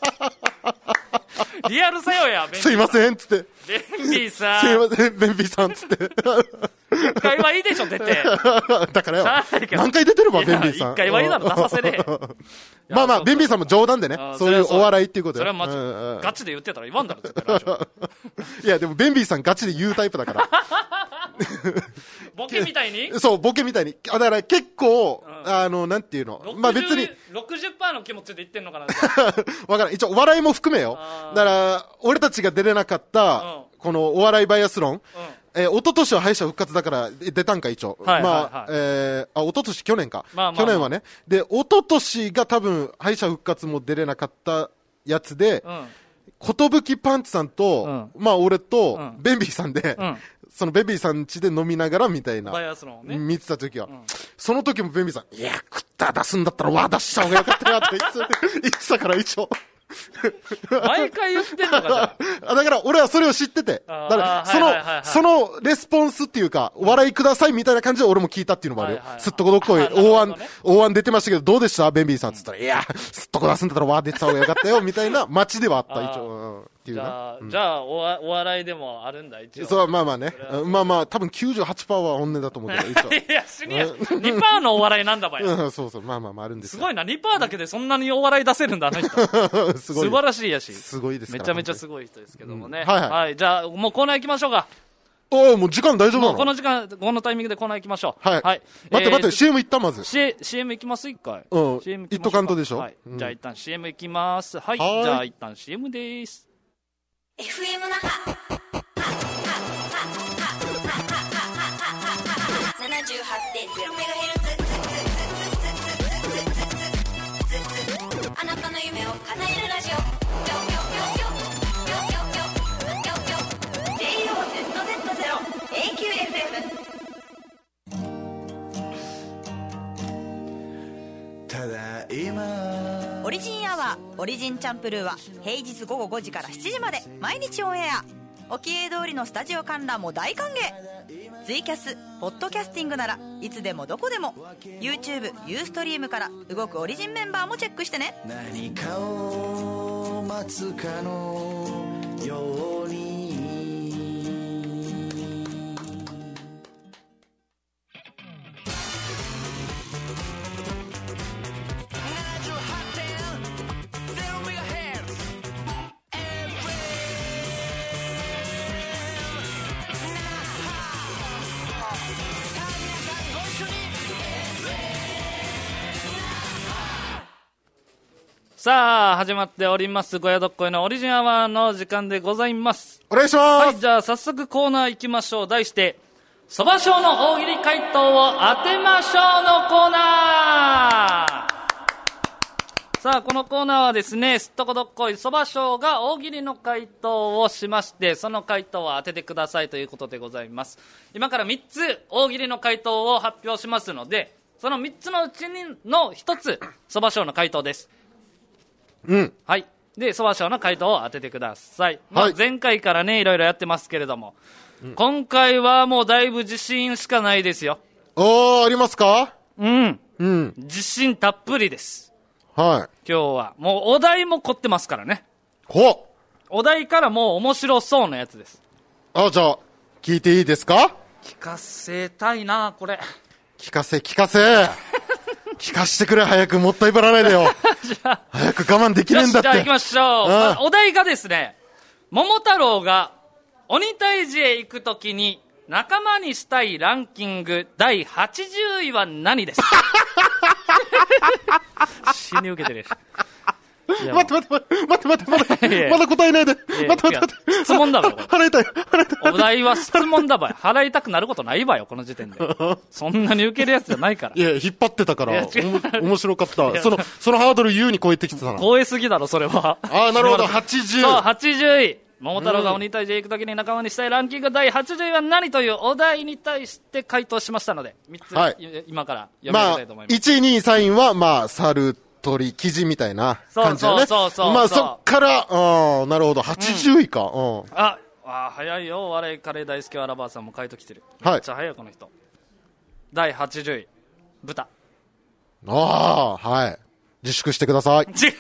リアルさよや、 すいません、つって。 ベンビーさん。 すいません、ベンビーさん、つって。 一回はいいでしょ、出て。 だからよ。何回出てるわ、ベンビーさん。 一回はいいだろ、出させれ。 まあ、ベンビーさんも冗談でね。そういうお笑いっていうことで。 それはガチで言ってたら言わんだろ、絶対。 いや、でもベンビーさんガチで言うタイプだから。 ボケみたいにそう、ボケみたいに。だから結構、なんていうの。まあ別に。 60% の気持ちで言ってんのかなわからん。一応、笑いも含めよ。だから、俺たちが出れなかった、このお笑いバイアスロン。一昨年は敗者復活だから出たんか、一応。まあ、一昨年、去年か。去年はね。で、一昨年が多分、敗者復活も出れなかったやつで、ことぶきパンチさんと、まあ俺と、ベンビーさんで、そのベンビーさん家で飲みながらみたいな、見てた時は、その時もベンビーさん、いや、食った出すんだったら出した方がよかったなって言ってたから一応。 毎回言ってんのかだから俺はそれを知ってて。だからそのレスポンスっていうか、お笑いくださいみたいな感じで俺も聞いたっていうのもあるよ。すっとこどっこい、大安出てましたけど、どうでしたベンビーさんって言ったら、いや、すっとこ出すんだったら出てた方がよかったよ、みたいな街ではあった、一応。 じゃあ、お笑いでもあるんだ、一応。 そう、まあまあね。まあまあ、多分 98% は本音だと思うけど、一応。 いや、死にや。2% のお笑いなんだばよ。 そう、まあまああるんですすごいな、2% だけでそんなにお笑い出せるんだ、あの人。素晴らしいやし。 すごいです。 めちゃめちゃすごい人ですけどもね。はい。じゃあ、もうコーナー行きましょうか。 もう時間大丈夫なの？ もうこの時間、このタイミングでコーナー行きましょう。はい。待って、CM 行ったまず。 CM 行きます一回。 CM 行っとかんとでしょ？ はい。じゃあ一旦 CM 行きます。はい。じゃあ一旦 CM です。 FM 那覇 78.0MHz あなたの夢を叶えるラジオただ今オリジンアワーオリジンチャンプルーは平日午後5時から7時まで毎日オンエア。沖江通りのスタジオ観覧も大歓迎。ツイキャスポッドキャスティングならいつでもどこでも YouTube、ユーストリームから動くオリジンメンバーもチェックしてね。 何かを待つかのようにさあ、始まっております。ごやどっこいのオリジンアワーの時間でございます。 お願いします。 はい、じゃあ早速コーナー行きましょう。題して、そば賞の大喜利回答を当てましょうのコーナー。 さあこのコーナーはですね、すっとこどっこいそば賞が大喜利の回答をしまして、その回答を当ててくださいということでございます。今から3つ大喜利の回答を発表しますので、その3つのうちの1つそば賞の回答です。はい。でそば賞の回答を当ててください。はい、前回からねいろいろやってますけれども、今回はもうだいぶ自信しかないですよ。 ありますか？ 自信たっぷりです。 はい。 今日はもうお題も凝ってますからね。お題からもう面白そうなやつです。 じゃあ聞いていいですか？ 聞かせたいなこれ。 聞かせ聞かしてくれ、早く。もったいばらないでよ。早く我慢できねえんだって。 じゃあ行きましょう。お題がですね、桃太郎が鬼退治へ行くときに仲間にしたいランキング第80位は何です？死に受けてる。 待って、まだ答えないで。待って。 質問だろ。 払いたい。 お題は質問だばい。払いたくなることないばよ、この時点で。そんなに受けるやつじゃないから。 いや、引っ張ってたから、面白かった。そのハードル優に超えてきてたな。 超えすぎだろ、それは。 なるほど、80。 そう、80位。桃太郎が鬼退治へ行くときに仲間にしたいランキング第80位は何というお題に対して回答しましたので、3つ、今から読み上げたいと思います。 1位、2位、3位は、猿、鳥、キジみたいな感じだね。 そう。 そっから、なるほど、80位か。 早いよ。我カレー大好きアラバーさんも回答来てる。 はい。 めっちゃ早い、この人。第80位、豚。 はい。自粛してください。 違う。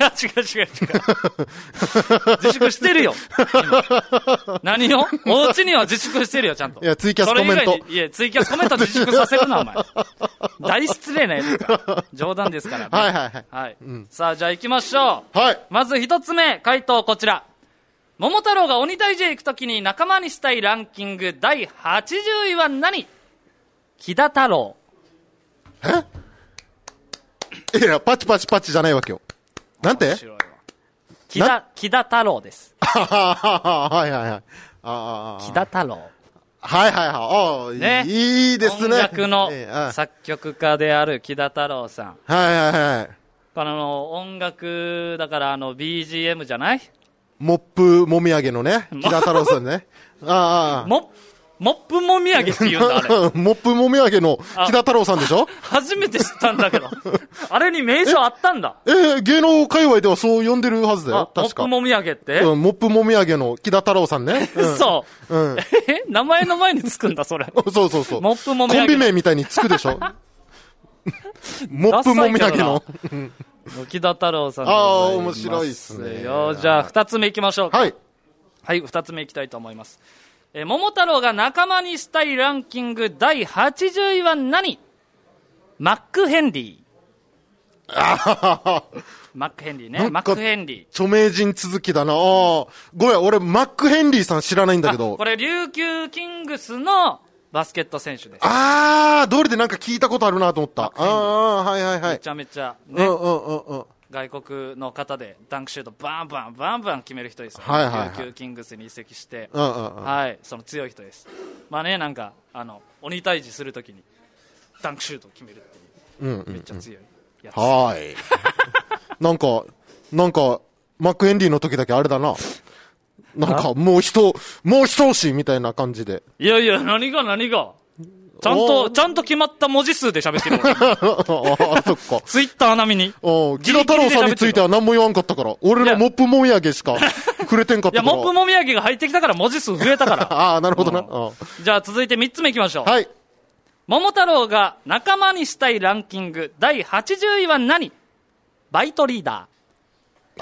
自粛してるよ。何を？お家には自粛してるよ、ちゃんと。 いや、ツイキャスコメント。 ツイキャスコメント自粛させるな、お前。大失礼なやつか。冗談ですからね。はい。さあ、じゃあ行きましょう。 はい。 まず一つ目、回答こちら。桃太郎が鬼退治へ行くときに仲間にしたいランキング第80位は何？木田太郎。 いや、パチじゃないわけよ。なんて？ 木田太郎です。 はい。 木田太郎。 はい。ね。いいですね。 音楽の作曲家である木田太郎さん。 はい。 音楽、だからBGM じゃない？ モップもみあげのね。木田太郎さんね。 モップもみあげって言うんだ、あれ。 モップもみあげの木田太郎さんでしょ？ 初めて知ったんだけど。あれに名称あったんだ。 芸能界隈ではそう呼んでるはずだよ。確か。 モップもみあげって？ モップもみあげの木田太郎さんね。 そう。名前の前につくんだ、それ。 そう。 モップもみあげ。 コンビ名みたいにつくでしょ？モップもみあげの。 木田太郎さんでございます。 面白いっすね。 じゃあ、二つ目行きましょうか。 はい、 二つ目行きたいと思います。桃太郎が仲間にしたいランキング第80位は何？マックヘンリー。マックヘンリーね。マックヘンリー。 著名人続きだな。ごめん、俺、マックヘンリーさん知らないんだけど。 これ、琉球キングスのバスケット選手です。 通りでなんか聞いたことあるなと思った。はい。 めちゃめちゃ、ね。外国の方でダンクシュートバンバン決める人ですよ、ね。琉球キングスに移籍して、その強い人です。まあね、なんか、鬼退治するときにダンクシュートを決めるっていう、めっちゃ強いやつ。 はい。なんか、マックヘンリーの時だけあれだな。なんか、もう一押しみたいな感じで。 いや、何がちゃんと決まった文字数で喋ってる。 そっか。 ツイッター並みに。 木田太郎さんについては何も言わんかったから。俺のモップもみあげしか触れてんかったから。 いや、モップもみあげが入ってきたから文字数増えたから。 なるほどな。 じゃあ続いて3つ目いきましょう。 はい。 桃太郎が仲間にしたいランキング第80位は何？バイトリーダー。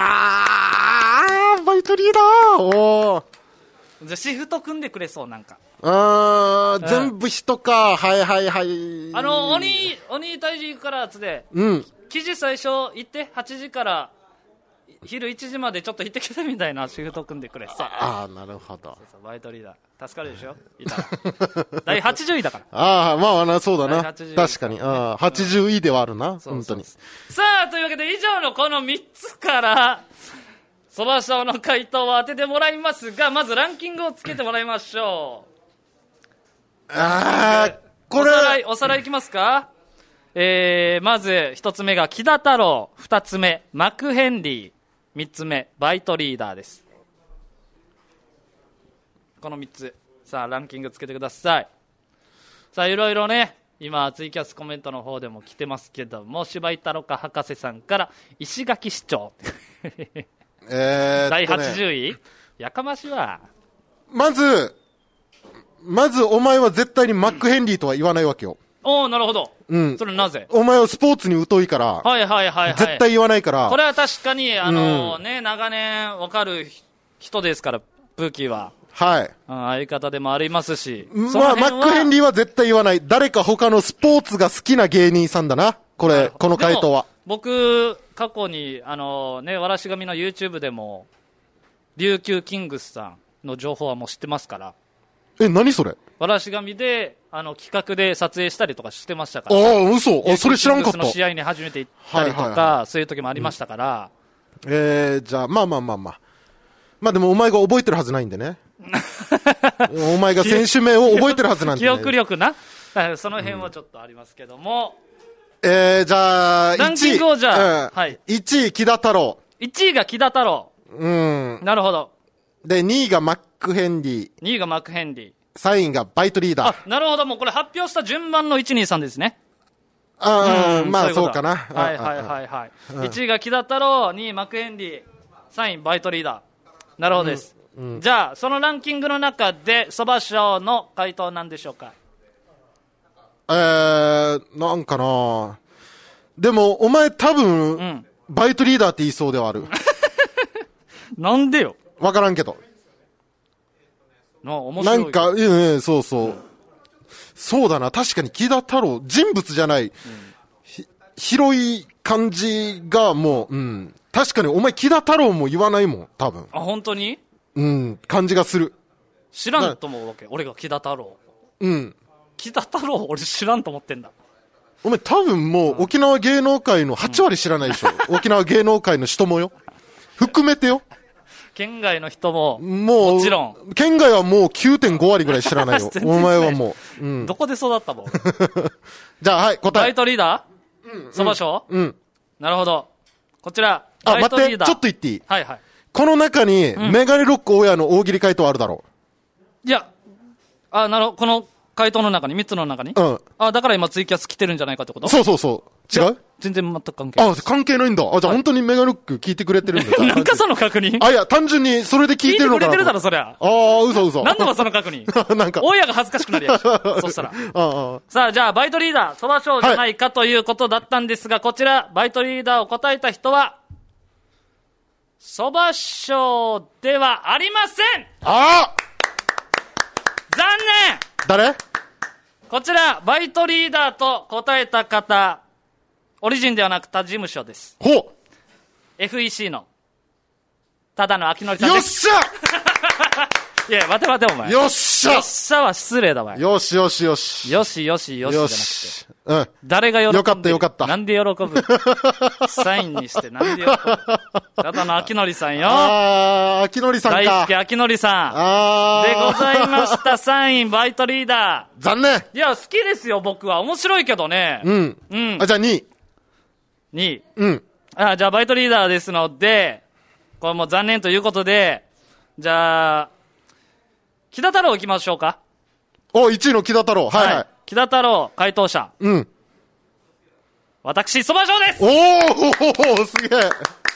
バイトリーダー。 じゃあシフト組んでくれそう、なんか。 全部人か。はい。 鬼退治行くからつで、記事最初行って、8時から昼1時までちょっと行ってきてみたいなシフト組んでくれさ。 なるほど。 そうバイトリーダー。助かるでしょいたら。第80位だから。 そうだな。確かに。80位ではあるな。本当に。 さあ、というわけで以上のこの3つから、そば賞の回答を当ててもらいますが、まずランキングをつけてもらいましょう。 これ。 おさらいいきますか？ まず一つ目が木田太郎、二つ目マクヘンリー、三つ目バイトリーダーです。この3つ、さあランキングつけてください。さあいろいろね、今ツイキャスコメントの方でも来てますけども、芝居太郎か博士さんから石垣市長第80位、やかましはまずお前は絶対にマックヘンリーとは言わないわけよ。 おー、なるほど。 うん。 それなぜ？ お前はスポーツに疎いから。 はいはいはいはい。 絶対言わないから。 これは確かに、ね、長年わかる人ですから、プーキーは。 はい。 相方でもありますし。 まあ、マックヘンリーは絶対言わない。誰か他のスポーツが好きな芸人さんだな。この回答は。 僕、過去に、ね、わらし髪の YouTube でも、琉球キングスさんの情報はもう知ってますから。 何それ？ わらし髪で、企画で撮影したりとかしてましたから。 ああ、嘘。それ知らんかった。キングスの試合に初めて行ったりとか、そういう時もありましたから。 じゃあ、まあでもお前が覚えてるはずないんでね。お前が選手名を覚えてるはずなんで、ね。 記憶力な。その辺はちょっとありますけども。 じゃあ、 ランキングをじゃあ、 はい。1位、木田太郎。 1位が木田太郎。なるほど。 で、2位がマックヘンリー。 2位がマックヘンリー。 3位がバイトリーダー。 なるほど。もうこれ発表した順番の1、2、3ですね。 まあそうかな。 はい。1位が木田太郎、2位マックヘンリー、3位バイトリーダー。なるほどです。じゃあ、そのランキングの中で、蕎麦賞の回答なんでしょうか？ なんかな。でも、お前多分、バイトリーダーって言いそうではある。 なんでよ。 わからんけど。 面白い。 なんか、そう。そうだな、確かに木田太郎、人物じゃない。広い感じがもう、確かにお前木田太郎も言わないもん、多分。 本当に？ 感じがする。 知らんと思うわけ、俺が木田太郎。木田太郎、俺知らんと思ってんだ。 お前多分もう沖縄芸能界の8割知らないでしょ。沖縄芸能界の人もよ。含めてよ。 県外の人も、もちろん。 県外はもう 9.5 割ぐらい知らないよ。お前はもう。どこで育ったもん。 じゃあ、はい、答え。 バイトリーダー？蕎麦賞？なるほど。こちら、 バイトリーダー。待って、ちょっと言っていい？ はい。 この中に、メガネロック親の大喜利回答あるだろう。いや、なるほど、この回答の中に、3つの中に？だから今ツイキャス来てるんじゃないかってこと？ そう。違う？ 全然全く関係ない。 関係ないんだ。じゃあ本当にメガネロック聞いてくれてるんだ。 なんかその確認？ いや、単純にそれで聞いてるのかな。 聞いてくれてるだろ、そりゃ。 嘘。 なんでもその確認。なんか。親が恥ずかしくなるやつ。そしたら。さあ、じゃあ、バイトリーダー、蕎麦賞じゃないかということだったんですが、こちら、バイトリーダーを答えた人は、蕎麦賞ではありません。残念。 誰？ こちら、バイトリーダーと答えた方、オリジンではなく他事務所です。FEC の、ただの秋典さんです。 よっしゃいや、待てお前。 よっしゃは失礼だ、お前。 よし。 よしじゃなくて。誰が喜ぶ？ よかった。 なんで喜ぶ？サインにしてなんで喜ぶ？ただの秋典さんよ。 秋典さんか。 大好き秋典さん。でございました。3位、バイトリーダー。残念。 いや、好きですよ、僕は。面白いけどね。 じゃあ2位。 2位。じゃあバイトリーダーですので、これもう残念ということで、じゃあ、木田太郎行きましょうか。 1位の木田太郎。はい。 木田太郎、回答者。私、蕎麦賞です。 すげえ。 よっ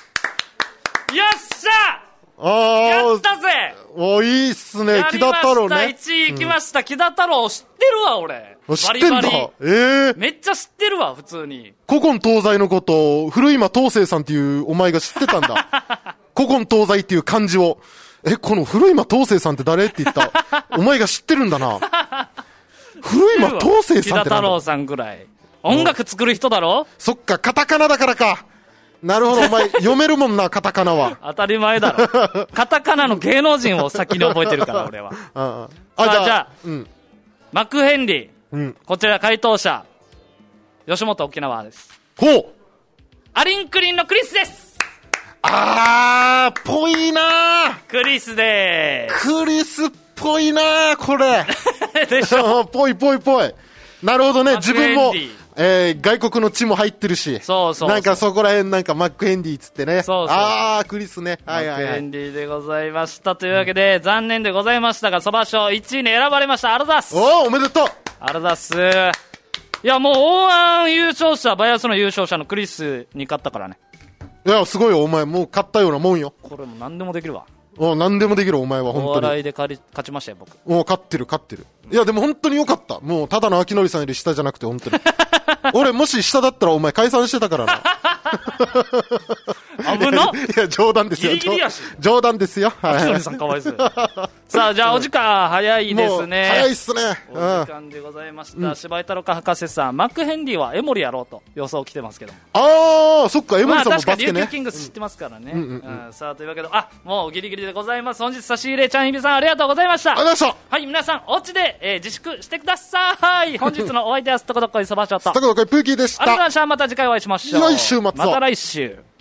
しゃやったぜ。 いいっすね、木田太郎ね。 1位行きました。木田太郎知ってるわ、俺。 知ってんだ。 めっちゃ知ってるわ、普通に。 古今東西のことを、古今東西さんっていうお前が知ってたんだ。古今東西っていう漢字を。この古今東西さんって誰って言った。お前が知ってるんだな。古今東西さんって木田太郎さんぐらい。音楽作る人だろ？ そっか、カタカナだからか。なるほど、お前、読めるもんな、カタカナは。 当たり前だろ。カタカナの芸能人を先に覚えてるから、俺は。じゃあ、マクヘンリー。こちら回答者、吉本沖縄です。アリンクリンのクリスです。 ぽいなクリスでーす。 クリスっぽいなこれ。 でしょ。 ぽい。なるほどね、自分も、 外国の血も入ってるし、なんかそこら辺なんかマックヘンディーつってね。クリスね。 マックヘンディーでございました。というわけで、残念でございましたが、そば賞1位に選ばれました。ありがとうございます。 おめでとう。 ありがとうございます。いや、もう O1 優勝者、バイアスの優勝者のクリスに勝ったからね。 いや、すごいよ、お前。もう勝ったようなもんよ。 これも何でもできるわ。 何でもできる、お前は、本当に。 お笑いで勝ちましたよ、僕。 勝ってる。いや、でも本当によかった。もう、ただの秋典さんより下じゃなくて、本当に。俺、もし下だったら、お前解散してたからな。 危な。 いや、冗談ですよ。 ギリギリやし。 冗談ですよ。 秋典さんかわいそう。さあ、じゃあ、お時間早いですね。 早いっすね。 お時間でございました。柴井太郎か博士さん、マックヘンディはエモリやろうと予想来てますけど。 そっか、エモリさんもバスケね。 確か琉球キングス知ってますからね。さあ、というわけで、もうギリギリでございます。本日差し入れちゃんひびさんありがとうございました。 ありがとうございました。 はい、皆さん、お家で自粛してください。本日のお相手はすっとこどっこいそばしょと。 すっとこどっこいプーキーでした。 ありがとうございました。また次回お会いしましょう。 良い週末を。 また来週。